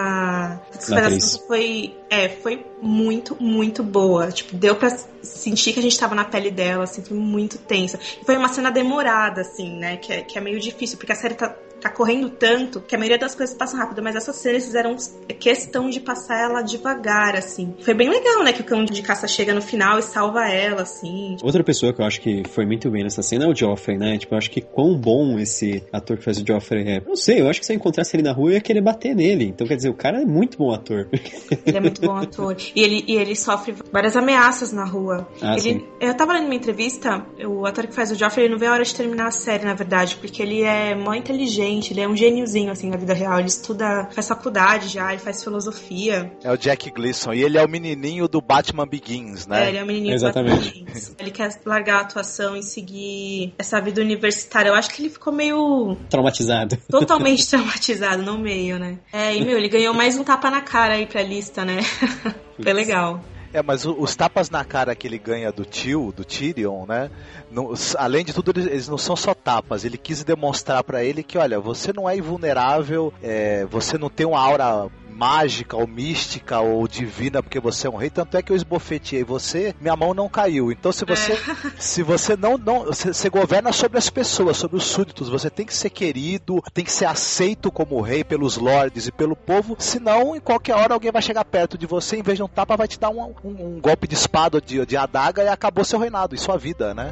da desesperação foi, é, foi muito, muito boa. Tipo, deu pra sentir que a gente tava na pele dela, assim, foi muito tensa. E foi uma cena demorada, assim, né, que é, que é meio difícil, porque a série tá tá correndo tanto que a maioria das coisas passam rápido, mas essa cena eles fizeram questão de passar ela devagar, assim. Foi bem legal, né, que o cão de caça chega no final e salva ela, assim. Outra pessoa que eu acho que foi muito bem nessa cena é o Joffrey, né? Tipo, eu acho que quão bom esse ator que faz o Joffrey é. Não sei, eu acho que se eu encontrasse ele na rua eu ia querer bater nele. Então, quer dizer, o cara é muito bom ator. Ele é muito bom ator. E ele, e ele sofre várias ameaças na rua. Ah, ele, sim. Eu tava lendo uma entrevista, o ator que faz o Joffrey, ele não vê a hora de terminar a série, na verdade, porque ele é mó inteligente, ele é um gêniozinho, assim, na vida real. Ele estuda, faz faculdade já, ele faz filosofia. É o Jack Gleason, e ele é o menininho do Batman Begins, né? É, ele é o menininho Exatamente. do Batman Begins. Ele quer largar a atuação e seguir essa vida universitária. Eu acho que ele ficou meio... Traumatizado. Totalmente traumatizado no meio, né? É, e, meu, ele ganhou mais um tapa na cara aí pra lista, né? Foi legal. É, mas o, os tapas na cara que ele ganha do tio, do Tyrion, né? Não, além de tudo, eles, eles não são só tapas. Ele quis demonstrar pra ele que, olha, você não é invulnerável, é, você não tem uma aura mágica ou mística ou divina porque você é um rei, tanto é que eu esbofeteei você, minha mão não caiu. Então se você, é. se você não, não você, você governa sobre as pessoas, sobre os súditos, você tem que ser querido, tem que ser aceito como rei pelos lords e pelo povo, senão em qualquer hora alguém vai chegar perto de você, em vez de um tapa vai te dar um, um, um golpe de espada ou de, de adaga e acabou seu reinado e sua vida, né?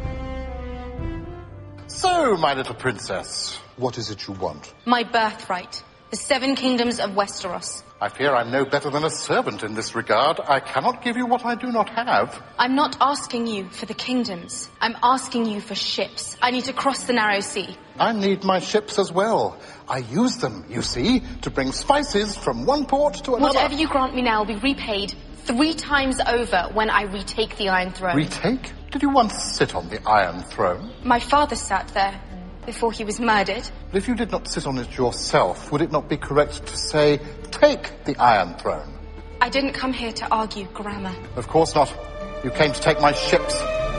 So, my little princess, what is it you want? My birthright. The seven kingdoms of Westeros. I fear I'm no better than a servant in this regard. I cannot give you what I do not have. I'm not asking you for the kingdoms. I'm asking you for ships. I need to cross the narrow sea. I need my ships as well. I use them, you see, to bring spices from one port to another. Whatever you grant me now will be repaid three times over when I retake the Iron Throne. Retake? Did you once sit on the Iron Throne? My father sat there before he was murdered. But if you did not sit on it yourself, would it not be correct to say, take the Iron Throne? I didn't come here to argue grammar. Of course not. You came to take my ships.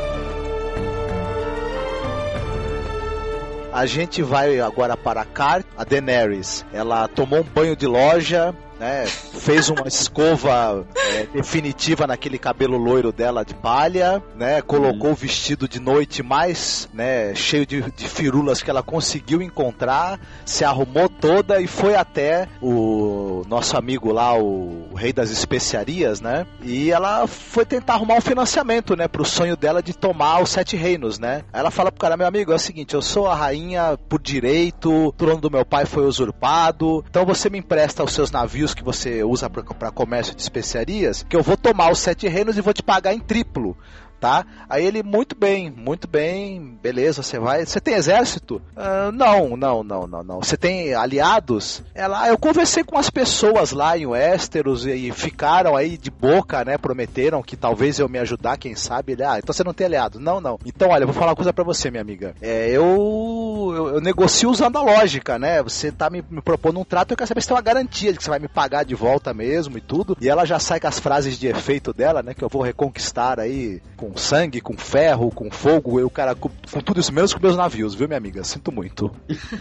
A gente vai agora para a Cart, a Daenerys. Ela tomou um banho de loja, né, fez uma escova é, definitiva naquele cabelo loiro dela de palha, né, colocou o vestido de noite mais, né, cheio de, de firulas que ela conseguiu encontrar, se arrumou toda e foi até o nosso amigo lá, o, o rei das especiarias, né, e ela foi tentar arrumar um financiamento, né, pro sonho dela de tomar os sete reinos, né. Aí ela fala pro cara, meu amigo, é o seguinte, eu sou a rainha por direito, o trono do meu pai foi usurpado, então você me empresta os seus navios que você usa para comércio de especiarias, que eu vou tomar os sete reinos e vou te pagar em triplo, tá? Aí ele, muito bem, muito bem, beleza, você vai... Você tem exército? Uh, não, não, não, não, não. Você tem aliados? Ela, eu conversei com as pessoas lá em Westeros e, e ficaram aí de boca, né? Prometeram que talvez eu me ajudar, quem sabe. Ele, ah, então você não tem aliado. Não, não. Então, olha, eu vou falar uma coisa pra você, minha amiga. É, eu, eu, eu negocio usando a lógica, né? Você tá me, me propondo um trato, eu quero saber se tem uma garantia de que você vai me pagar de volta mesmo e tudo. E ela já sai com as frases de efeito dela, né? Que eu vou reconquistar aí com sangue, com ferro, com fogo, eu, cara, com, com tudo isso, menos com meus navios, viu, minha amiga? Sinto muito.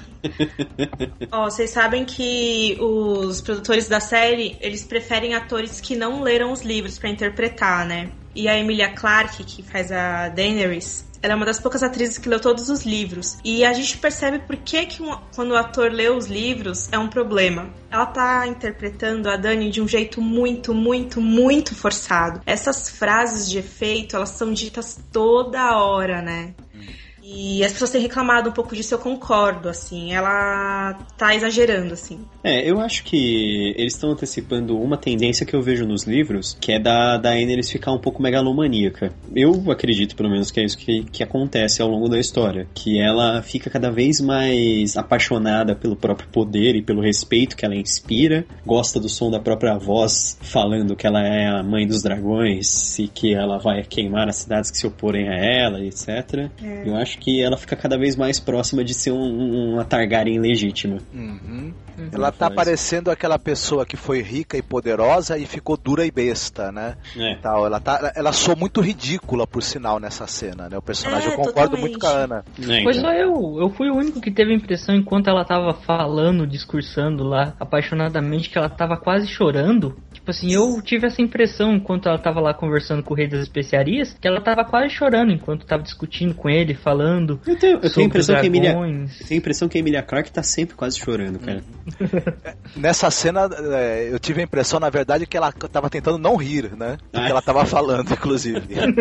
Ó, oh, vocês sabem que os produtores da série, eles preferem atores que não leram os livros pra interpretar, né? E a Emilia Clarke, que faz a Daenerys, ela é uma das poucas atrizes que leu todos os livros. E a gente percebe por que, que um, quando o ator lê os livros é um problema. Ela tá interpretando a Dany de um jeito muito, muito, muito forçado. Essas frases de efeito, elas são ditas toda hora, né? E as pessoas têm reclamado um pouco disso, eu concordo, assim, ela tá exagerando, assim. É, eu acho que eles estão antecipando uma tendência que eu vejo nos livros, que é da Daenerys ficar um pouco megalomaníaca. Eu acredito, pelo menos, que é isso que, que acontece ao longo da história, que ela fica cada vez mais apaixonada pelo próprio poder e pelo respeito que ela inspira, gosta do som da própria voz falando que ela é a mãe dos dragões e que ela vai queimar as cidades que se oporem a ela, etcétera. É. Eu acho que ela fica cada vez mais próxima de ser um, uma Targaryen legítima. Uhum. Uhum. Ela tá parecendo aquela pessoa que foi rica e poderosa e ficou dura e besta, né? É. Tal, ela, tá, ela soou muito ridícula, por sinal, nessa cena, né? O personagem, é, eu concordo totalmente. muito com a Ana. É, pois só eu, eu fui o único que teve a impressão, enquanto ela tava falando, discursando lá, apaixonadamente, que ela tava quase chorando. Tipo assim, eu tive essa impressão, enquanto ela tava lá conversando com o Rei das Especiarias, que ela tava quase chorando, enquanto tava discutindo com ele, falando falando. Eu tenho, eu tenho a impressão que a Emilia, dragões. eu tenho a impressão que a Emilia Clarke tá sempre quase chorando, cara. Nessa cena, é, eu tive a impressão, na verdade, que ela tava tentando não rir, né? Do que ela tava falando, inclusive.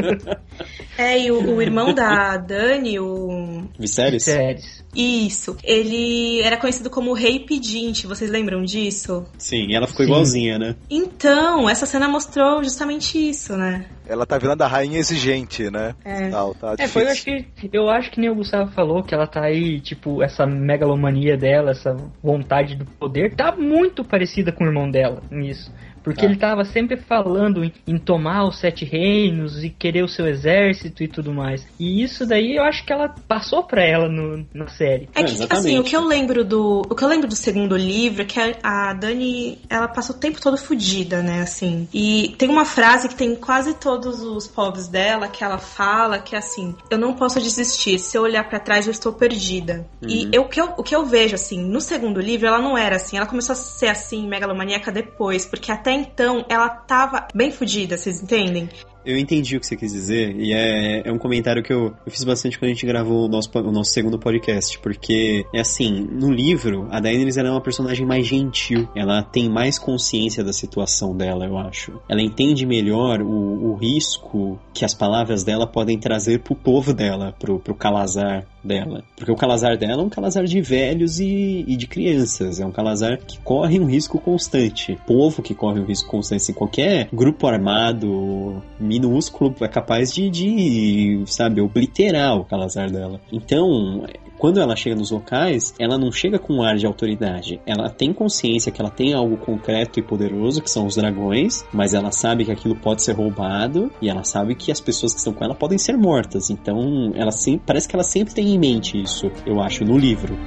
É, e o, o irmão da Dani, o... Viserys? Viserys. Isso. Ele era conhecido como Rei Pedinte, vocês lembram disso? Sim, ela ficou Sim. igualzinha, né? Então, essa cena mostrou justamente isso, né? Ela tá virando a rainha exigente, né? É. Tal, tá É, foi, eu acho que eu acho que nem o Gustavo falou, que ela tá aí, tipo, essa megalomania dela, essa vontade do poder, tá muito parecida com o irmão dela nisso. Porque Ah. ele tava sempre falando em, em tomar os sete reinos e querer o seu exército e tudo mais. E isso daí eu acho que ela passou pra ela no, na série. É É, que, exatamente. assim, o que eu lembro do. O que eu lembro do segundo livro é que a, a Dani, ela passa o tempo todo fodida, né, assim. E tem uma frase que tem em quase todos os povos dela, que ela fala, que é assim: eu não posso desistir, se eu olhar pra trás eu estou perdida. Uhum. E eu, o, que eu, o que eu vejo, assim, no segundo livro, ela não era assim. Ela começou a ser assim, megalomaníaca depois, porque até então ela tava bem fodida, vocês entendem? Eu entendi o que você quis dizer, e é, é um comentário que eu, eu fiz bastante quando a gente gravou o nosso, o nosso segundo podcast, porque, é assim, no livro, a Daenerys ela é uma personagem mais gentil, ela tem mais consciência da situação dela, eu acho. Ela entende melhor o, o risco que as palavras dela podem trazer pro povo dela, pro, pro Calazar dela. Porque o Calazar dela é um Calazar de velhos e, e de crianças, é um Calazar que corre um risco constante. Povo que corre um risco constante, assim, qualquer grupo armado minúsculo é capaz de, de, sabe, obliterar o Calazar dela. Então, quando ela chega nos locais, ela não chega com um ar de autoridade. Ela tem consciência que ela tem algo concreto e poderoso, que são os dragões, mas ela sabe que aquilo pode ser roubado, e ela sabe que as pessoas que estão com ela podem ser mortas. Então, ela sempre, parece que ela sempre tem em mente isso, eu acho, no livro.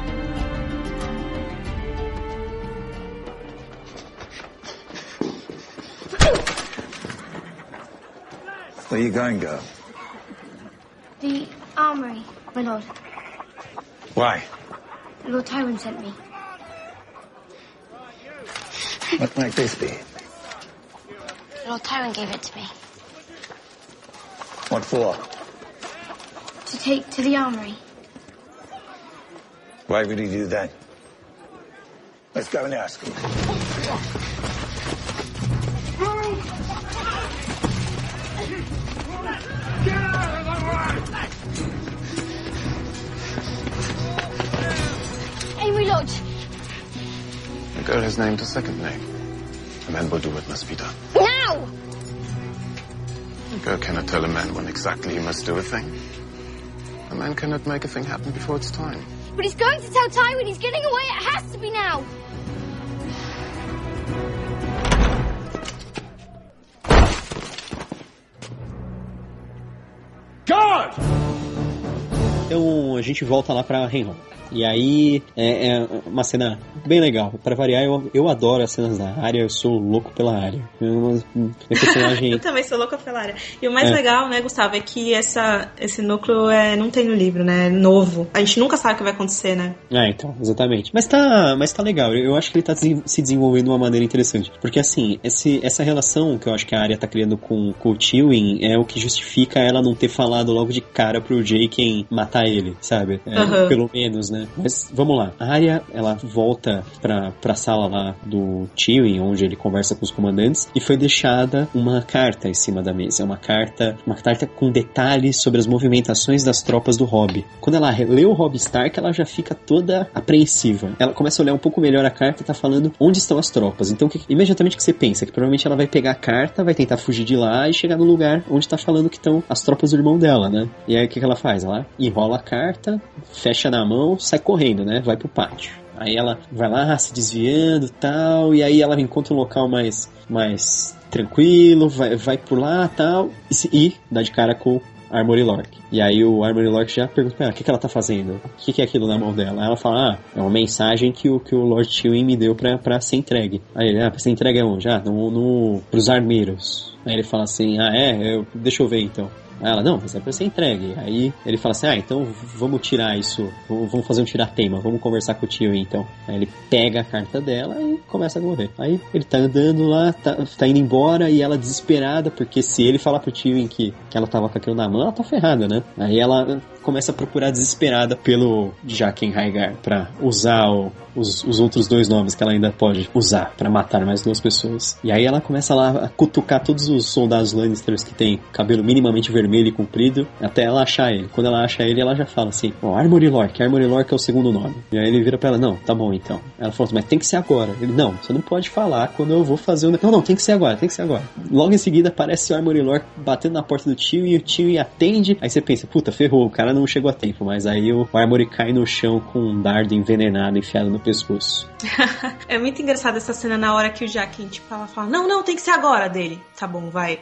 Where are you going, girl? The armory, my lord. Why? Lord Tywin sent me. What might this be? Lord Tywin gave it to me. What for? To take to the armory. Why would he do that? Let's go and ask him. Amory Lodge. The girl has named a second name. The man will do what must be done. Now! A girl cannot tell a man when exactly he must do a thing. A man cannot make a thing happen before it's time. But he's going to tell Tywin he's getting away. It has to be now. God! Então a gente volta lá pra Henron. E aí é, é uma cena bem legal. Pra variar, eu, eu adoro as cenas da Arya, eu sou louco pela Arya. Minha personagem... Eu também sou louca pela Arya. E o mais É. legal, né, Gustavo, é que essa, esse núcleo é, não tem no livro, né? É novo. A gente nunca sabe o que vai acontecer, né? É, então, exatamente. Mas tá, mas tá legal. Eu acho que ele tá se se desenvolvendo de uma maneira interessante. Porque, assim, esse, essa relação que eu acho que a Arya tá criando com, com o Tywin é o que justifica ela não ter falado logo de cara pro Jaqen matar ele, sabe? É, Uhum. Pelo menos, né? Mas, vamos lá. A Arya, ela volta pra, pra sala lá do Tywin, onde ele conversa com os comandantes, e foi deixada uma carta em cima da mesa. Uma carta, uma carta com detalhes sobre as movimentações das tropas do Robb. Quando ela lê o Robb Stark, ela já fica toda apreensiva. Ela começa a olhar um pouco melhor a carta e tá falando onde estão as tropas. Então, que, imediatamente que você pensa que provavelmente ela vai pegar a carta, vai tentar fugir de lá e chegar no lugar onde tá falando que estão as tropas do irmão dela, né? E aí, o que, que ela faz? Ela enrola a carta, fecha na mão, sai correndo, né? Vai pro pátio. Aí ela vai lá se desviando e tal, e aí ela encontra um local mais, mais tranquilo, vai, vai por lá e tal, e, se, e dá de cara com Armory Lork. E aí o Armory Lork já pergunta pra ela, o que, que ela tá fazendo? O que, que é aquilo na mão dela? Aí ela fala, ah, é uma mensagem que o, que o Lord Tywin me deu pra, pra ser entregue. Aí ele, ah, pra ser entregue aonde? Ah, no, no, pros armeiros. Aí ele fala assim, ah é? Eu, deixa eu ver então. Aí ela, não, mas é pra ser entregue. Aí ele fala assim, ah, então vamos tirar isso, vamos fazer um tiratema, vamos conversar com o tio então. Aí ele pega a carta dela e começa a correr. Aí ele tá andando lá, tá, tá indo embora e ela desesperada, porque se ele falar pro tio que, que ela tava com aquilo na mão, ela tá ferrada, né? Aí ela começa a procurar desesperada pelo Jaqen H'ghar pra usar o, os, os outros dois nomes que ela ainda pode usar pra matar mais duas pessoas. E aí ela começa lá a cutucar todos os soldados Lannisters que tem cabelo minimamente vermelho e comprido, até ela achar ele. Quando ela acha ele, ela já fala assim, ó, oh, Armory Lork, Armory Lork é o segundo nome. E aí ele vira pra ela, não, tá bom então. Ela falou assim, mas tem que ser agora. Ele, não, você não pode falar quando eu vou fazer o... Não, não, tem que ser agora, tem que ser agora. Logo em seguida aparece o Armory Lork batendo na porta do tio e o tio atende. Aí você pensa, puta, ferrou, o cara não chegou a tempo. Mas aí o Armory cai no chão com um dardo envenenado enfiado no pescoço. É muito engraçado essa cena na hora que o Jaqen, tipo, ela fala, não, não, tem que ser agora dele. Tá bom, vai.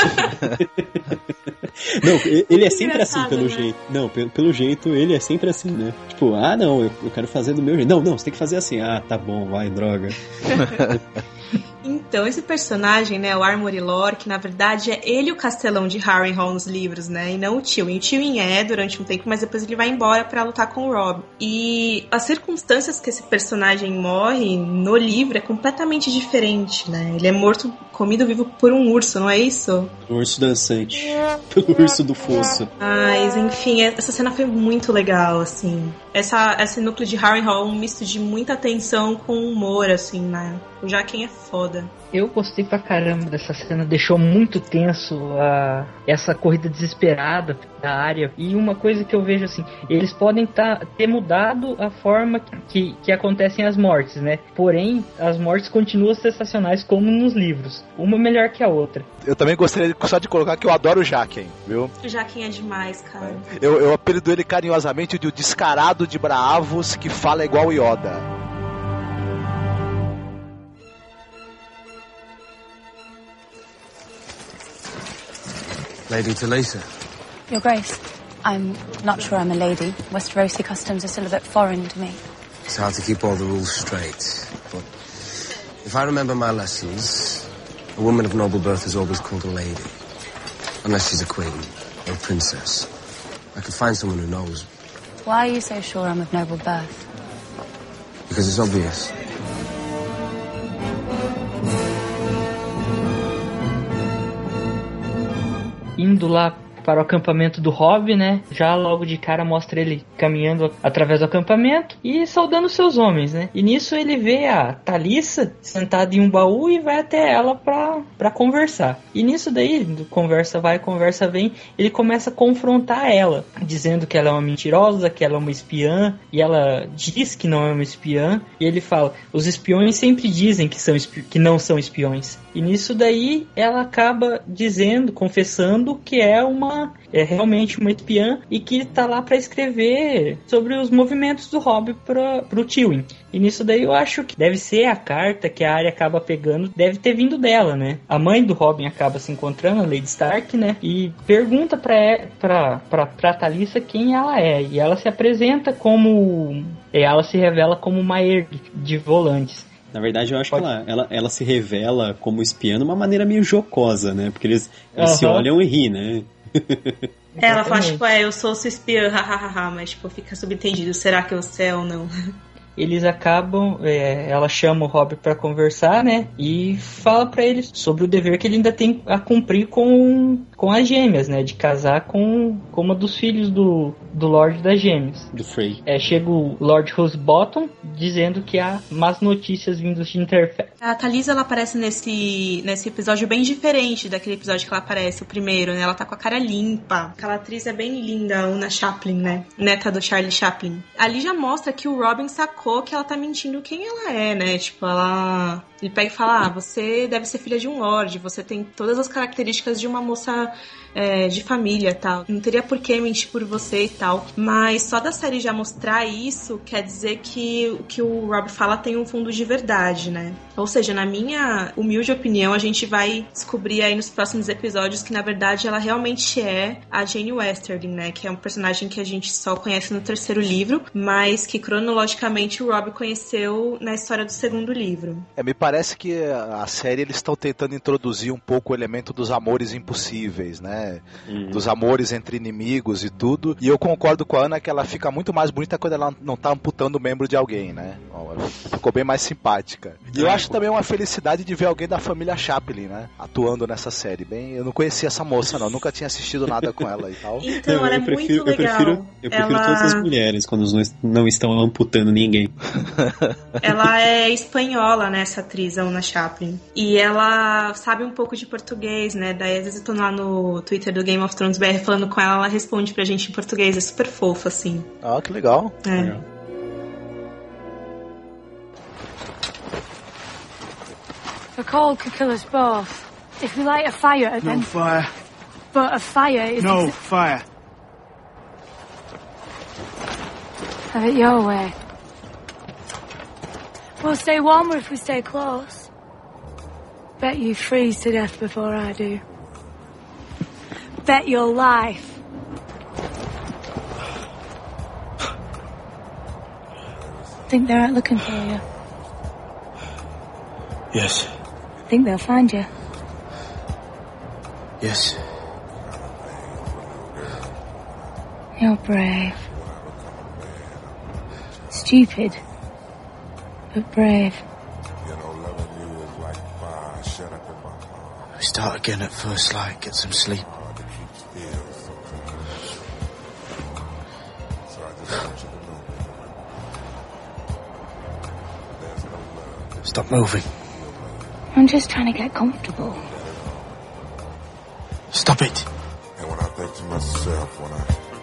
Não, ele é sempre engraçado, assim, pelo né? jeito. Não, pelo, pelo jeito, ele é sempre assim, né? Tipo, ah, não, eu, eu quero fazer do meu jeito. Não, não, você tem que fazer assim. Ah, tá bom, vai, droga. Então, esse personagem, né, o Armory Lork, na verdade, é ele o castelão de Harrenhal nos livros, né, e não o Tywin. O Tywin é durante um tempo, mas depois ele vai embora pra lutar com o Robb. E as circunstâncias que esse personagem morre no livro é completamente diferente, né? Ele é morto, comido vivo por um urso, não é isso? O urso dançante. Pelo urso do fosso. Mas, enfim, essa cena foi muito legal, assim. Essa, esse núcleo de Harrenhal é um misto de muita tensão com humor, assim, né? O Jaqen é foda. Eu gostei pra caramba dessa cena, deixou muito tenso a, essa corrida desesperada da área. E uma coisa que eu vejo assim, eles podem tá, ter mudado a forma que, que acontecem as mortes, né? Porém, as mortes continuam sensacionais como nos livros, uma melhor que a outra. Eu também gostaria só de colocar que eu adoro o Jaqen, viu? O Jaqen é demais, cara. Eu, eu apelido ele carinhosamente de o descarado de Braavos que fala igual Yoda. Lady Talisa. Your Grace, I'm not sure I'm a lady. Westerosi customs are still a bit foreign to me. It's hard to keep all the rules straight, but if I remember my lessons, a woman of noble birth is always called a lady. Unless she's a queen or a princess. I could find someone who knows. Why are you so sure I'm of noble birth? Because it's obvious. Indo lá para o acampamento do Robb, né? Já logo de cara mostra ele caminhando através do acampamento e saudando seus homens, né? E nisso ele vê a Talisa sentada em um baú e vai até ela pra, pra conversar. E nisso daí, conversa vai, conversa vem, ele começa a confrontar ela, dizendo que ela é uma mentirosa, que ela é uma espiã, e ela diz que não é uma espiã, e ele fala, os espiões sempre dizem que, são espi- que não são espiões. E nisso daí ela acaba dizendo, confessando que é uma é realmente uma espiã e que tá lá pra escrever sobre os movimentos do Robb pra, pro Tywin. E nisso daí eu acho que deve ser a carta que a Arya acaba pegando, deve ter vindo dela, né? A mãe do Robin acaba se encontrando, a Lady Stark, né? E pergunta pra, pra, pra, pra Talisa quem ela é. E ela se apresenta como... Ela se revela como uma Aerys de Volantis. Na verdade, eu acho Pode. que ela, ela, ela se revela como espiã de uma maneira meio jocosa, né? Porque eles, eles uhum. se olham e riem, né? É, ela fala, tipo, é, eu sou sua espiã, hahaha, mas, tipo, fica subentendido, será que você é ou não? Eles acabam, é, ela chama o Robb pra conversar, né, e fala pra ele sobre o dever que ele ainda tem a cumprir com, com as gêmeas, né, de casar com, com uma dos filhos do, do Lorde das Gêmeas. Do Frey. É, chega o Lord Rosebottom dizendo que há más notícias vindas de Interfell. A Talisa, ela aparece nesse, nesse episódio bem diferente daquele episódio que ela aparece, o primeiro, né, ela tá com a cara limpa. Aquela atriz é bem linda, a Una Chaplin, né, neta do Charlie Chaplin. Ali já mostra que o Robin sacou que ela tá mentindo quem ela é, né? Tipo, ela... Ele pega e fala, ah, você deve ser filha de um lorde, você tem todas as características de uma moça é, de família e tal. Não teria por que mentir por você e tal. Mas só da série já mostrar isso quer dizer que o que o Robb fala tem um fundo de verdade, né? Ou seja, na minha humilde opinião, a gente vai descobrir aí nos próximos episódios que, na verdade, ela realmente é a Jaime Westerling, né? Que é um personagem que a gente só conhece no terceiro livro, mas que cronologicamente o Robb conheceu na história do segundo livro. É, me parece que a série eles estão tentando introduzir um pouco o elemento dos amores impossíveis, né? né? Uhum. Dos amores entre inimigos e tudo. E eu concordo com a Ana que ela fica muito mais bonita quando ela não tá amputando o membro de alguém, né? Ficou bem mais simpática. E eu acho também uma felicidade de ver alguém da família Chaplin, né? Atuando nessa série. Bem, eu não conhecia essa moça, não. Nunca tinha assistido nada com ela e tal. Então, ela é eu prefiro, muito legal. Eu prefiro, eu prefiro ela... todas as mulheres quando não, não estão amputando ninguém. Ela é espanhola, né, essa atriz, a Una Chaplin. E ela sabe um pouco de português, né? Daí, às vezes, eu tô lá no Twitter do Game of Thrones B R falando com ela, ela responde pra gente em português. É super fofa, assim. Ah, que legal. É. Legal. The cold could kill us both. If we light a fire, then... No fire. But a fire is... No fire. Have it your way. We'll stay warmer if we stay close. Bet you freeze to death before I do. Bet your life. Think they're out looking for you? Yes. Think they'll find you? Yes. You're brave. Stupid, but brave. We start again at first light, get some sleep. Stop moving. I'm just trying to get comfortable. Stop it. And when I think to myself, when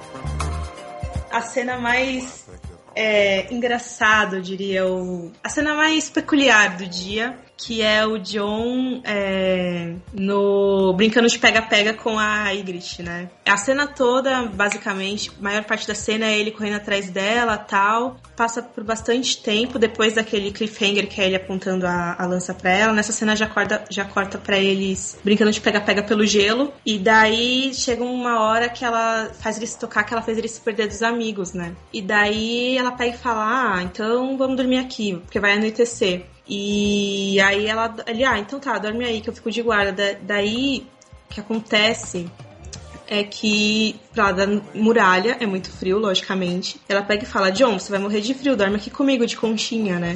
I... A cena mais é, engraçada, eu diria, o... a cena mais peculiar do dia, que é o Jon é, no brincando de pega-pega com a Ygritte, né? A cena toda, basicamente, a maior parte da cena é ele correndo atrás dela, tal, passa por bastante tempo, depois daquele cliffhanger que é ele apontando a, a lança pra ela. Nessa cena já corta, já corta pra eles brincando de pega-pega pelo gelo, e daí chega uma hora que ela faz ele se tocar, que ela fez ele se perder dos amigos, né? E daí ela pega e fala, ah, então vamos dormir aqui, porque vai anoitecer. E aí ela, ele, ah, então tá, dorme aí que eu fico de guarda. Da, daí, o que acontece é que pra lá da muralha é muito frio, logicamente. Ela pega e fala, Jon, você vai morrer de frio, dorme aqui comigo de conchinha, né?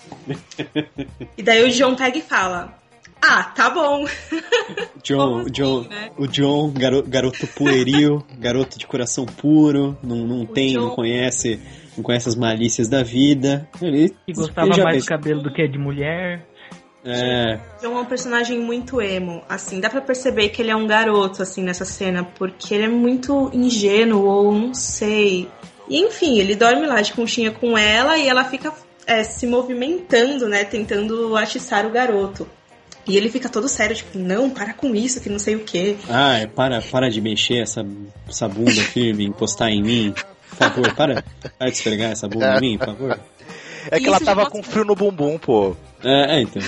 E daí o Jon pega e fala, ah, tá bom. John, assim, John, né? O Jon, garoto, garoto pueril, garoto de coração puro, não, não tem, Jon... não conhece... Não conhece as malícias da vida. Ele, e gostava ele mais fez. do cabelo do que de mulher. É. É um personagem muito emo, assim, dá pra perceber que ele é um garoto, assim, nessa cena, porque ele é muito ingênuo, ou não sei. E, enfim, ele dorme lá de conchinha com ela e ela fica é, se movimentando, né, tentando atiçar o garoto. E ele fica todo sério, tipo, não, para com isso, que não sei o quê. Ah, para, para de mexer essa, essa bunda firme, encostar em mim. Por favor, para, para de esfregar essa bunda em mim, por favor. É que isso ela tava mostra... com frio no bumbum, pô. É, é então.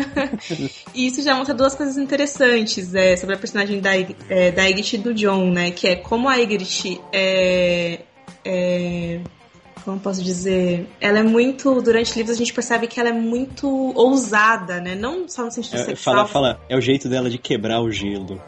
E isso já mostra duas coisas interessantes é, sobre a personagem da, é, da Ygritte e do Jon, né? Que é como a Ygritte é, é... Como eu posso dizer? Ela é muito... Durante livros a gente percebe que ela é muito ousada, né? Não só no sentido é, sexual. Fala, fala, é o jeito dela de quebrar o gelo.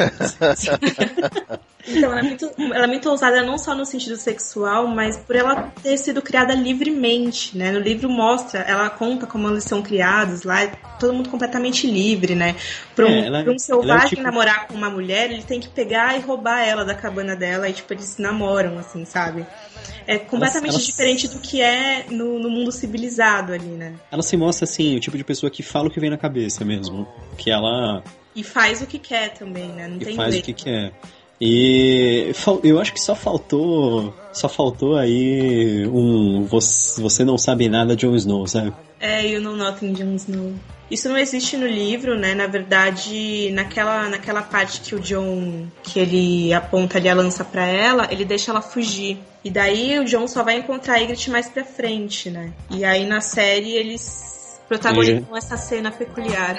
Então, ela é, muito, ela é muito ousada não só no sentido sexual, mas por ela ter sido criada livremente, né? No livro mostra, ela conta como eles são criados lá, todo mundo completamente livre, né? Para um, é, ela, um selvagem é tipo... namorar com uma mulher, ele tem que pegar e roubar ela da cabana dela e, tipo, eles se namoram, assim, sabe? É completamente ela, ela... diferente do que é no, no mundo civilizado ali, né? Ela se mostra, assim, o tipo de pessoa que fala o que vem na cabeça mesmo. Que ela... E faz o que quer também, né? Não e tem faz jeito. o que quer. E eu acho que só faltou só faltou aí um você, você não sabe nada de Jon Snow, sabe? É, You Know Nothing Jon Snow. Isso não existe no livro, né? Na verdade, naquela, naquela parte que o Jon, que ele aponta ali a lança pra ela, ele deixa ela fugir. E daí o Jon só vai encontrar a Ygritte mais pra frente, né? E aí na série eles protagonizam é. essa cena peculiar.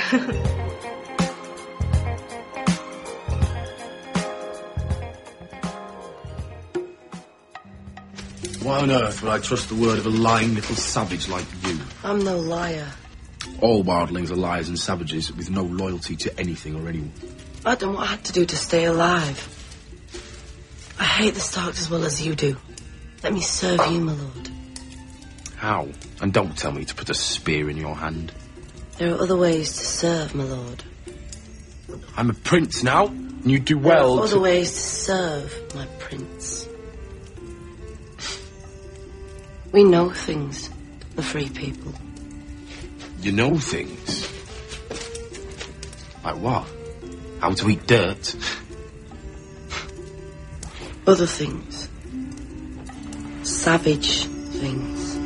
Why on earth would I trust the word of a lying little savage like you? I'm no liar. All wildlings are liars and savages with no loyalty to anything or anyone. I've done what I had to do to stay alive. I hate the Starks as well as you do. Let me serve you, my lord. How? And don't tell me to put a spear in your hand. There are other ways to serve, my lord. I'm a prince now, and you do well There are to... other ways to serve, my prince. We know things, the free people. You know things? Like what? How to eat dirt? Other things. Savage things.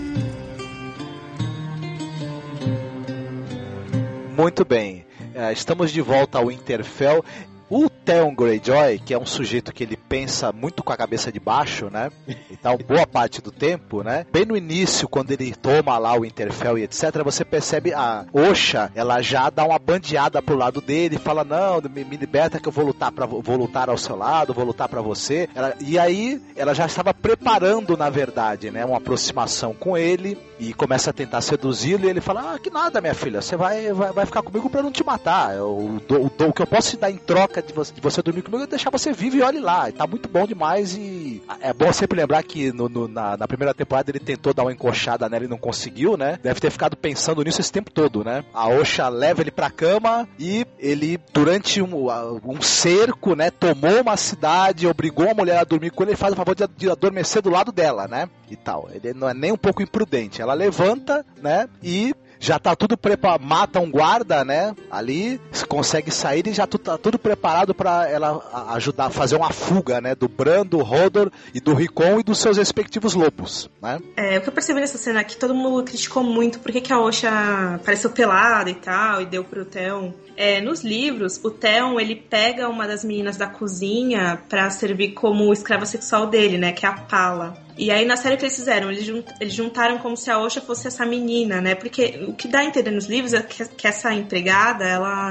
Muito bem, uh, estamos de volta ao Winterfell. O Theon Greyjoy, que é um sujeito que ele pensa muito com a cabeça de baixo, né? E tal, boa parte do tempo, né? Bem no início, quando ele toma lá o Winterfell e etcétera, você percebe a Osha, ela já dá uma bandeada pro lado dele e fala, não, me, me liberta que eu vou lutar, pra, vou lutar ao seu lado, vou lutar pra você. Ela, e aí, ela já estava preparando, na verdade, né? Uma aproximação com ele e começa a tentar seduzi-lo e ele fala, ah, que nada, minha filha, você vai, vai, vai ficar comigo pra não te matar. Eu, do, do, o que eu posso te dar em troca de você, de você dormir comigo é deixar você vivo e olhe lá. Tá muito bom demais e é bom sempre lembrar que no, no, na, na primeira temporada ele tentou dar uma encoxada nela e não conseguiu, né? Deve ter ficado pensando nisso esse tempo todo, né? A Osha leva ele pra cama e ele, durante um, um cerco, né? Tomou uma cidade, obrigou a mulher a dormir com ele, ele faz o favor de, de adormecer do lado dela, né? E tal. Ele não é nem um pouco imprudente. Ela levanta, né? E já tá tudo preparado, mata um guarda, né, ali, consegue sair e já tá tudo preparado pra ela ajudar a fazer uma fuga, né, do Bran, do Hodor e do Rickon e dos seus respectivos lobos, né. É, o que eu percebi nessa cena aqui, todo mundo criticou muito porque que a Osha apareceu pelada e tal, e deu pro Theon. É, nos livros, o Theon, ele pega uma das meninas da cozinha pra servir como escrava sexual dele, né, que é a Pala. E aí, na série que eles fizeram, eles, junt, eles juntaram como se a Osha fosse essa menina, né? Porque o que dá a entender nos livros é que, que essa empregada, ela,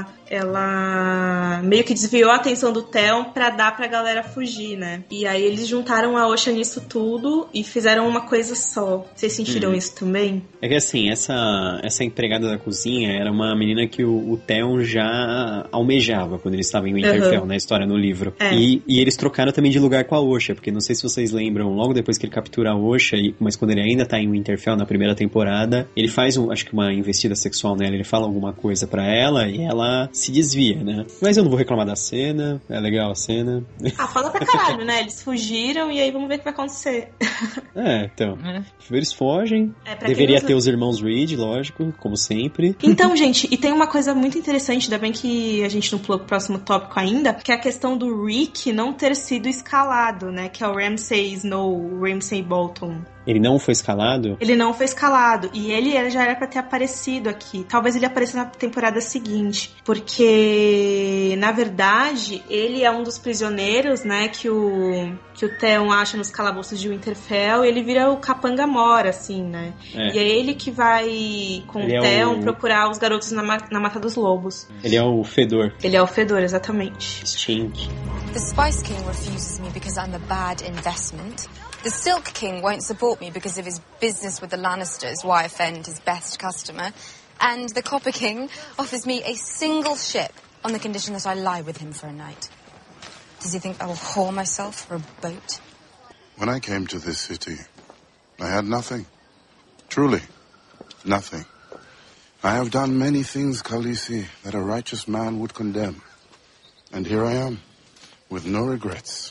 ela meio que desviou a atenção do Theon pra dar pra galera fugir, né? E aí eles juntaram a Osha nisso tudo e fizeram uma coisa só. Vocês sentiram hum. isso também? É que assim, essa, essa empregada da cozinha era uma menina que o, o Theon já almejava quando ele estava em Winterfell, uhum. na história, no livro. É. E, e eles trocaram também de lugar com a Osha, porque não sei se vocês lembram, logo depois que ele captura a Osha, mas quando ele ainda tá em Winterfell na primeira temporada, ele faz, um, acho que uma investida sexual nela, ele fala alguma coisa pra ela e ela se desvia, né? Mas eu não vou reclamar da cena, é legal a cena. Ah, fala pra caralho, né? Eles fugiram e aí vamos ver o que vai acontecer. É, então. É. Eles fogem, é, deveria ter os irmãos Reed, lógico, como sempre. Então, gente, e tem uma coisa muito interessante, ainda bem que a gente não pulou pro próximo tópico ainda, que é a questão do Rick não ter sido escalado, né? Que é o Ramsay Snow, Ramsay Bolton. Ele não foi escalado? Ele não foi escalado. E ele, ele já era pra ter aparecido aqui. Talvez ele apareça na temporada seguinte. Porque, na verdade, ele é um dos prisioneiros, né? Que o, que o Theon acha nos calabouços de Winterfell. E ele vira o capanga mora, assim, né? É. E é ele que vai, com ele o Theon, é o... procurar os garotos na, na Mata dos Lobos. Ele é o Fedor. Ele é o Fedor, exatamente. Stink. The Spice King refuses me because I'm a bad investment. The Silk King won't support me because of his business with the Lannisters, why offend his best customer. And the Copper King offers me a single ship on the condition that I lie with him for a night. Does he think I will whore myself for a boat? When I came to this city, I had nothing. Truly, nothing. I have done many things, Khaleesi, that a righteous man would condemn. And here I am, with no regrets.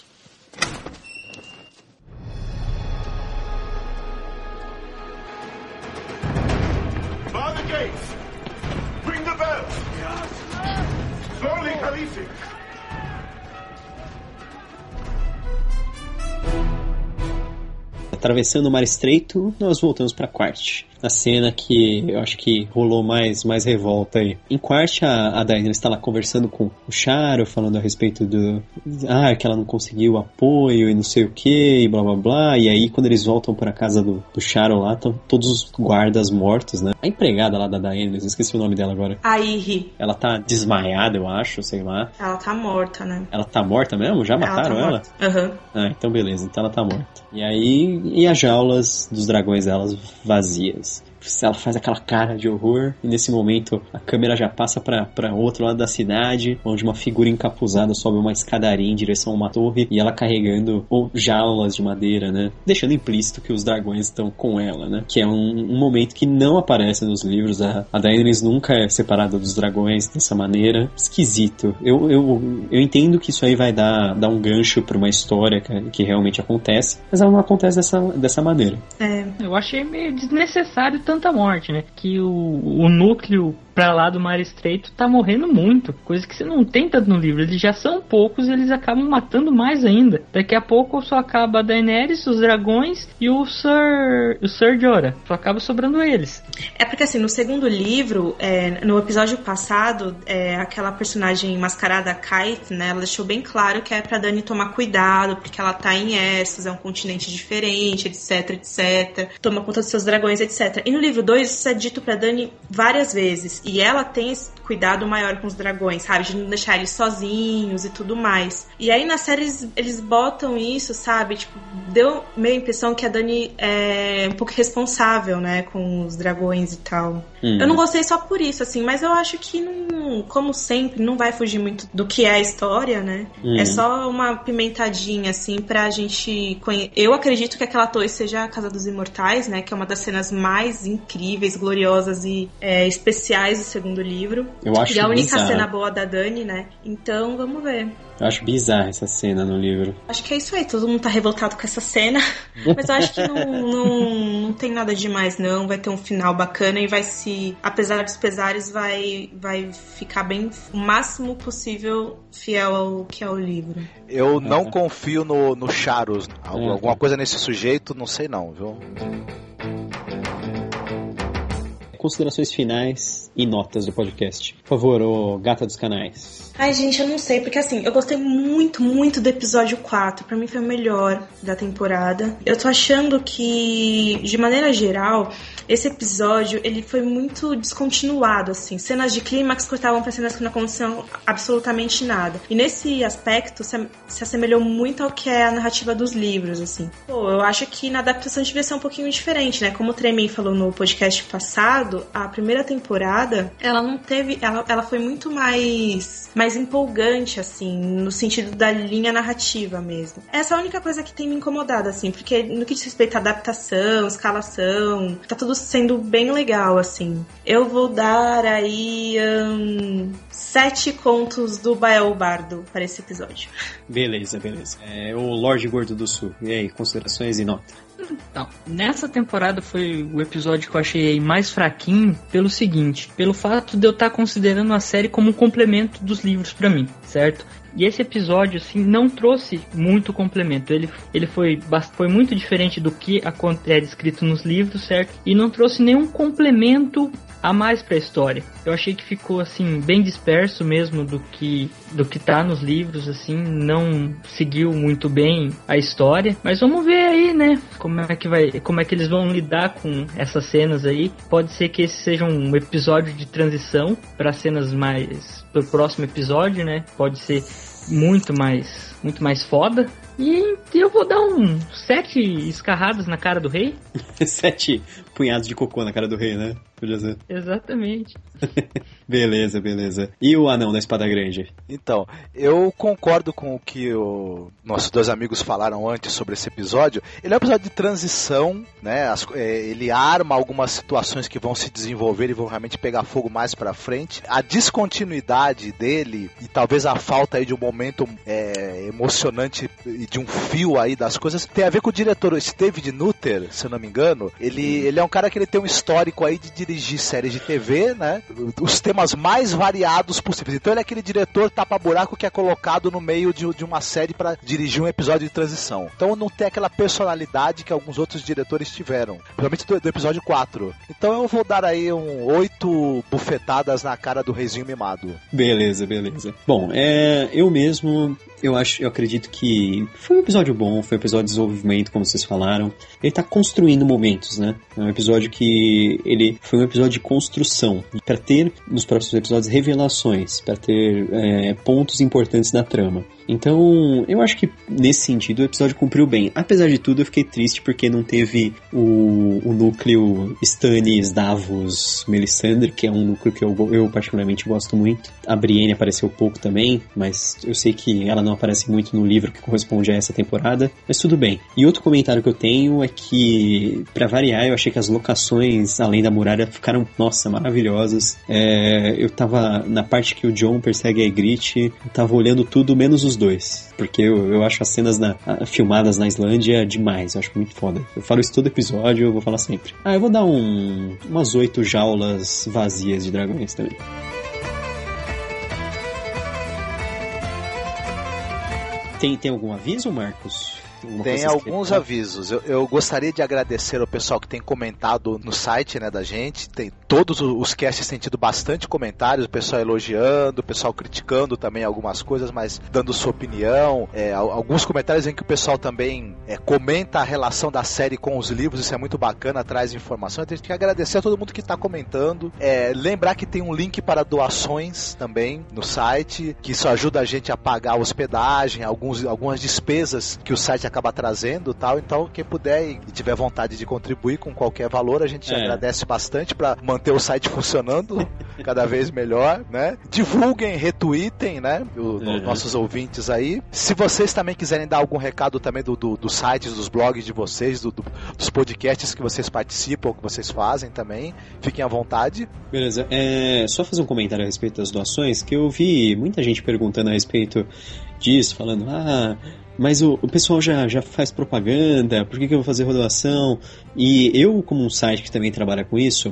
Bar the gates! Ring the bell! Slowly, Khaleesi! Atravessando o Mar Estreito, nós voltamos para Quart. A cena que eu acho que rolou mais, mais revolta aí. Em Quart, a, a Daenerys está lá conversando com o Charo, falando a respeito do... Ah, que ela não conseguiu apoio e não sei o que, e blá blá blá. E aí, quando eles voltam para a casa do, do Charo lá, estão todos os guardas mortos, né? A empregada lá da Daenerys, eu esqueci o nome dela agora. A Irri. Ela tá desmaiada, eu acho, sei lá. Ela tá morta, né? Ela tá morta mesmo? Já mataram ela? Tá ela? Aham. Uhum. Ah, então beleza, então ela tá morta. E aí, e as jaulas dos dragões delas vazias. ela faz aquela cara de horror, e nesse momento a câmera já passa pra, pra outro lado da cidade, onde uma figura encapuzada sobe uma escadaria em direção a uma torre, e ela carregando ou, jaulas de madeira, né? Deixando implícito que os dragões estão com ela, né? Que é um, um momento que não aparece nos livros. A, a Daenerys nunca é separada dos dragões dessa maneira. Esquisito. Eu, eu, eu entendo que isso aí vai dar, dar um gancho pra uma história que, que realmente acontece, mas ela não acontece dessa, dessa maneira. É. Eu achei meio desnecessário tanta morte, né? Que o, o núcleo pra lá do Mar Estreito tá morrendo muito, coisa que você não tem tanto no livro. Eles já são poucos e eles acabam matando mais ainda. Daqui a pouco só acaba a Daenerys, os dragões e o Sir, o Sir Jorah. Só acaba sobrando eles. É porque assim, no segundo livro, é, no episódio passado, é, aquela personagem mascarada, Kite, né, ela deixou bem claro que é pra Dany tomar cuidado, porque ela tá em Essos, é um continente diferente, etc, etc. Toma conta dos seus dragões, etcétera. E no livro dois, isso é dito pra Dany várias vezes. E ela tem esse cuidado maior com os dragões, sabe? De não deixar eles sozinhos e tudo mais. E aí na série eles, eles botam isso, sabe? Tipo, deu meio a impressão que a Dany é um pouco responsável, né? Com os dragões e tal. Hum. Eu não gostei só por isso, assim, mas eu acho que, não, como sempre, não vai fugir muito do que é a história, né? Hum. É só uma pimentadinha, assim, pra gente conhecer. Eu acredito que aquela torre seja a Casa dos Imortais, né? Que é uma das cenas mais incríveis, gloriosas e é, especiais do segundo livro. Eu acho e a única bizarro. cena boa da Dany, né? Então, vamos ver. Eu acho bizarra essa cena no livro. Acho que é isso aí, todo mundo tá revoltado com essa cena. Mas eu acho que não, não, não tem nada demais, não. Vai ter um final bacana e vai se... Apesar dos pesares, vai, vai ficar bem... O máximo possível fiel ao que é o livro. Eu não ah. confio no, no Charos. Alguma, alguma coisa nesse sujeito, não sei não, viu? Considerações finais e notas do podcast. Por favor, ô gata dos canais. Ai, gente, eu não sei, porque assim, eu gostei muito, muito do episódio quatro. Pra mim foi o melhor da temporada. Eu tô achando que, de maneira geral, esse episódio, ele foi muito descontinuado, assim. Cenas de clímax cortavam pra cenas que não aconteciam absolutamente nada. E nesse aspecto, se, se assemelhou muito ao que é a narrativa dos livros, assim. Pô, eu acho que na adaptação devia ser um pouquinho diferente, né? Como o Tremin falou no podcast passado, a primeira temporada, ela não teve... Ela, ela foi muito mais... mais empolgante, assim, no sentido da linha narrativa mesmo. Essa é a única coisa que tem me incomodado, assim, porque no que diz respeito à adaptação, escalação, tá tudo sendo bem legal, assim. Eu vou dar aí um, sete contos do Bael Bardo para esse episódio. Beleza, beleza. É o Lorde Gordo do Sul. E aí, considerações e nota? Então, nessa temporada foi o episódio que eu achei mais fraquinho pelo seguinte, pelo fato de eu estar considerando a série como um complemento dos livros pra mim, certo? E esse episódio, assim, não trouxe muito complemento. Ele, ele foi, foi muito diferente do que é descrito nos livros, certo? E não trouxe nenhum complemento a mais pra história. Eu achei que ficou, assim, bem disperso mesmo do que, do que tá nos livros, assim. Não seguiu muito bem a história. Mas vamos ver aí, né? Como é que vai, como é que eles vão lidar com essas cenas aí. Pode ser que esse seja um episódio de transição para cenas mais... pro próximo episódio, né? Pode ser muito mais, muito mais foda. E eu vou dar um sete escarradas na cara do rei. Sete punhados de cocô na cara do rei, né? Podia ser. Exatamente. Beleza, beleza. E o anão da espada grande? Então, eu concordo com o que o nossos dois amigos falaram antes sobre esse episódio. Ele é um episódio de transição, né? As, é, ele arma algumas situações que vão se desenvolver e vão realmente pegar fogo mais pra frente. A descontinuidade dele e talvez a falta aí de um momento é, emocionante e de um fio aí das coisas tem a ver com o diretor David Nutter, se eu não me engano. Ele, ele é um cara que ele tem um histórico aí de dirigir séries de T V, né? Os temas mais variados possíveis. Então ele é aquele diretor tapa-buraco que é colocado no meio de, de uma série para dirigir um episódio de transição. Então não tem aquela personalidade que alguns outros diretores tiveram. Principalmente do, do episódio quatro. Então eu vou dar aí um oito bufetadas na cara do reizinho mimado. Beleza, beleza. Bom, é, eu mesmo, eu acho, eu acredito que foi um episódio bom, foi um episódio de desenvolvimento, como vocês falaram. Ele tá construindo momentos, né? É um episódio que ele foi um episódio de construção, para ter nos próximos episódios revelações, para ter é, pontos importantes da trama. Então, eu acho que nesse sentido o episódio cumpriu bem. Apesar de tudo, eu fiquei triste porque não teve o, o núcleo Stannis, Davos, Melisandre, que é um núcleo que eu, eu particularmente gosto muito. A Brienne apareceu pouco também, mas eu sei que ela não aparece muito no livro que corresponde a essa temporada, mas tudo bem. E outro comentário que eu tenho é que, pra variar, eu achei que as locações além da muralha ficaram, nossa, maravilhosas. É, eu tava na parte que o Jon persegue a Ygritte, eu tava olhando tudo menos os dois, porque eu, eu acho as cenas na, filmadas na Islândia demais, eu acho muito foda. Eu falo isso todo episódio, eu vou falar sempre. Ah, eu vou dar um, umas oito jaulas vazias de dragões também. Tem, tem algum aviso, Marcos? Alguma tem alguns avisos. Eu, eu gostaria de agradecer ao pessoal que tem comentado no site, né, da gente. Tem, todos os casts têm tido bastante comentários, o pessoal elogiando, o pessoal criticando também algumas coisas, mas dando sua opinião. É, alguns comentários em que o pessoal também é, comenta a relação da série com os livros, isso é muito bacana, traz informação. Eu tenho que agradecer a todo mundo que está comentando. É, lembrar que tem um link para doações também no site, que isso ajuda a gente a pagar a hospedagem, alguns, algumas despesas que o site acaba trazendo, tal. Então quem puder e tiver vontade de contribuir com qualquer valor, a gente é. agradece bastante para manter o site funcionando cada vez melhor, né? Divulguem, retweetem, né? O, uhum. nossos ouvintes aí. Se vocês também quiserem dar algum recado também do, do, dos sites, dos blogs de vocês, do, do, dos podcasts que vocês participam, que vocês fazem também, fiquem à vontade. Beleza. É, só fazer um comentário a respeito das doações, que eu vi muita gente perguntando a respeito disso, falando, ah, mas o, o pessoal já, já faz propaganda, por que, que eu vou fazer doação? E eu, como um site que também trabalha com isso,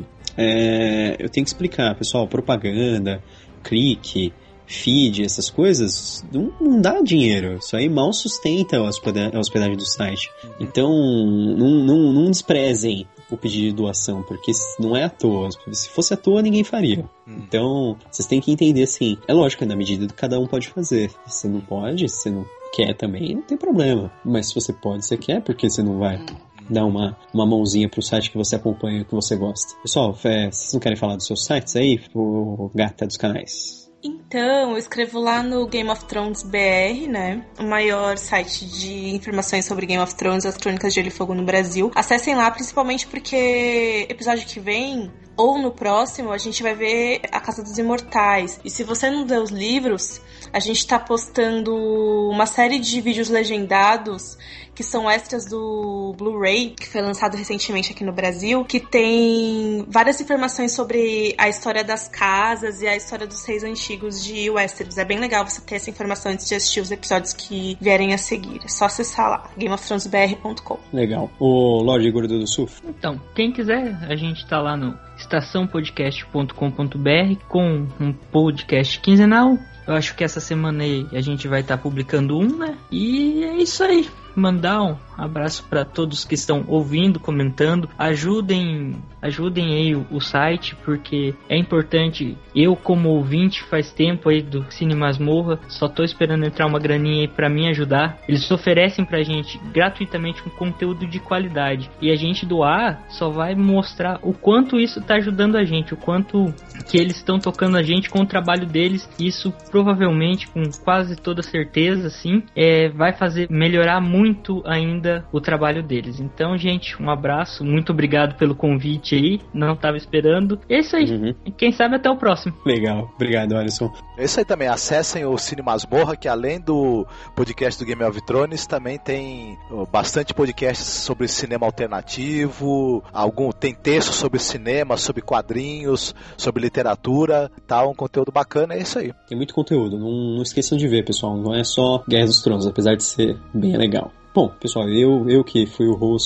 é, eu tenho que explicar, pessoal, propaganda, clique, feed, essas coisas, não, não dá dinheiro. Isso aí mal sustenta a hospedagem, a hospedagem do site. Então, não, não, não desprezem o pedido de doação, porque não é à toa. Se fosse à toa, ninguém faria. Hum. Então, vocês têm que entender assim, é lógico, é na medida do que cada um pode fazer. Se você não pode, se você não quer também, não tem problema. Mas se você pode, você quer, porque você não vai dar uma, uma mãozinha pro site que você acompanha, que você gosta. Pessoal, é, vocês não querem falar dos seus sites aí? O gata dos canais. Então, eu escrevo lá no Game of Thrones B R, né? O maior site de informações sobre Game of Thrones, as Crônicas de Gelo e Fogo no Brasil. Acessem lá, principalmente porque episódio que vem, ou no próximo, a gente vai ver A Casa dos Imortais. E se você não lê os livros, a gente tá postando uma série de vídeos legendados que são extras do Blu-ray, que foi lançado recentemente aqui no Brasil, que tem várias informações sobre a história das casas e a história dos reis antigos de Westeros. É bem legal você ter essa informação antes de assistir os episódios que vierem a seguir. É só acessar lá, game of thrones b r ponto com. Legal. O Lorde Gordo do Sul? Então, quem quiser, a gente tá lá no estação podcast ponto com ponto b r com um podcast quinzenal. Eu acho que essa semana aí a gente vai estar tá publicando um, né? E é isso aí. Mandar um abraço para todos que estão ouvindo, comentando. Ajudem, ajudem aí o, o site, porque é importante. Eu, como ouvinte, faz tempo aí do Cine Masmorra, só tô esperando entrar uma graninha aí para me ajudar. Eles oferecem pra gente gratuitamente um conteúdo de qualidade. E a gente doar só vai mostrar o quanto isso tá ajudando a gente, o quanto que eles estão tocando a gente com o trabalho deles. Isso provavelmente, com quase toda certeza, assim, é, vai fazer melhorar muito muito ainda o trabalho deles. Então, gente, um abraço, muito obrigado pelo convite aí, não tava esperando. É isso aí, uhum. Quem sabe até o próximo. Legal, obrigado, Alisson. É isso aí também, acessem o Cine Masmorra, que além do podcast do Game of Thrones, também tem bastante podcasts sobre cinema alternativo, algum, tem textos sobre cinema, sobre quadrinhos, sobre literatura e tal, um conteúdo bacana, é isso aí. Tem muito conteúdo, não, não esqueçam de ver, pessoal, não é só Guerra dos Tronos, apesar de ser bem legal. Bom, pessoal, eu, eu que fui o host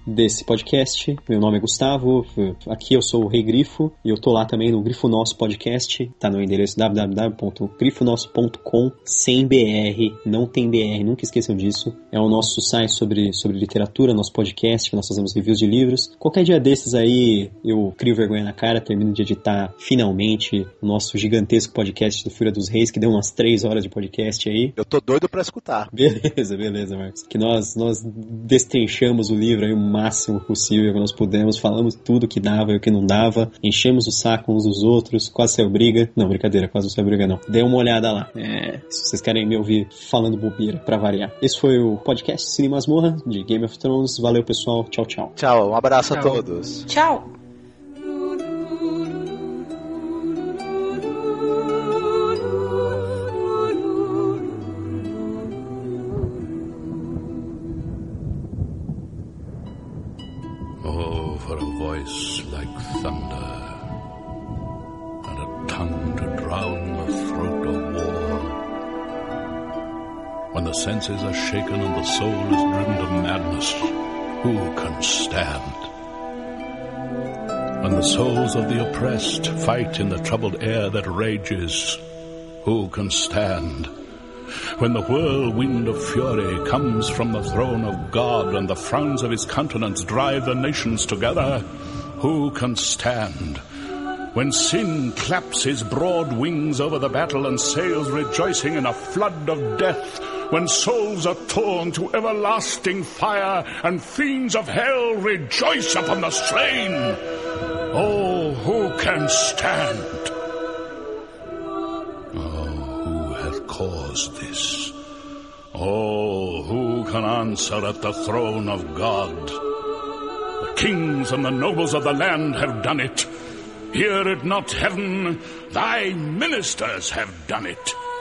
desse podcast. Meu nome é Gustavo, aqui eu sou o Rei Grifo e eu tô lá também no Grifo Nosso Podcast, tá no endereço w w w ponto grifo nosso ponto com, sem B R, não tem B R, nunca esqueçam disso. É o nosso site sobre, sobre literatura, nosso podcast, que nós fazemos reviews de livros. Qualquer dia desses aí eu crio vergonha na cara, termino de editar finalmente o nosso gigantesco podcast do Fúria dos Reis, que deu umas três horas de podcast aí. Eu tô doido pra escutar. Beleza, beleza, Marcos. Que nós, nós destrinchamos o livro aí o máximo possível que nós pudemos, falamos tudo que dava e o que não dava, enchemos o saco uns dos outros, quase saiu briga. Não, brincadeira, quase não saiu briga não. Dê uma olhada lá. É, se vocês querem me ouvir falando bobeira, pra variar. Esse foi o podcast Cine Masmorra, de Game of Thrones. Valeu, pessoal. Tchau, tchau. Tchau, um abraço Tchau. a todos. Tchau. Oh, for a voice like thunder, and a tongue to drown the throat of war. When the senses are shaken and the soul is driven to madness, who can stand? When the souls of the oppressed fight in the troubled air that rages, who can stand? When the whirlwind of fury comes from the throne of God and the frowns of his countenance drive the nations together, who can stand? When sin claps his broad wings over the battle and sails rejoicing in a flood of death, when souls are torn to everlasting fire and fiends of hell rejoice upon the slain, oh, who can stand? Caused this? Oh, who can answer at the throne of God? The kings and the nobles of the land have done it. Hear it not, heaven, thy ministers have done it.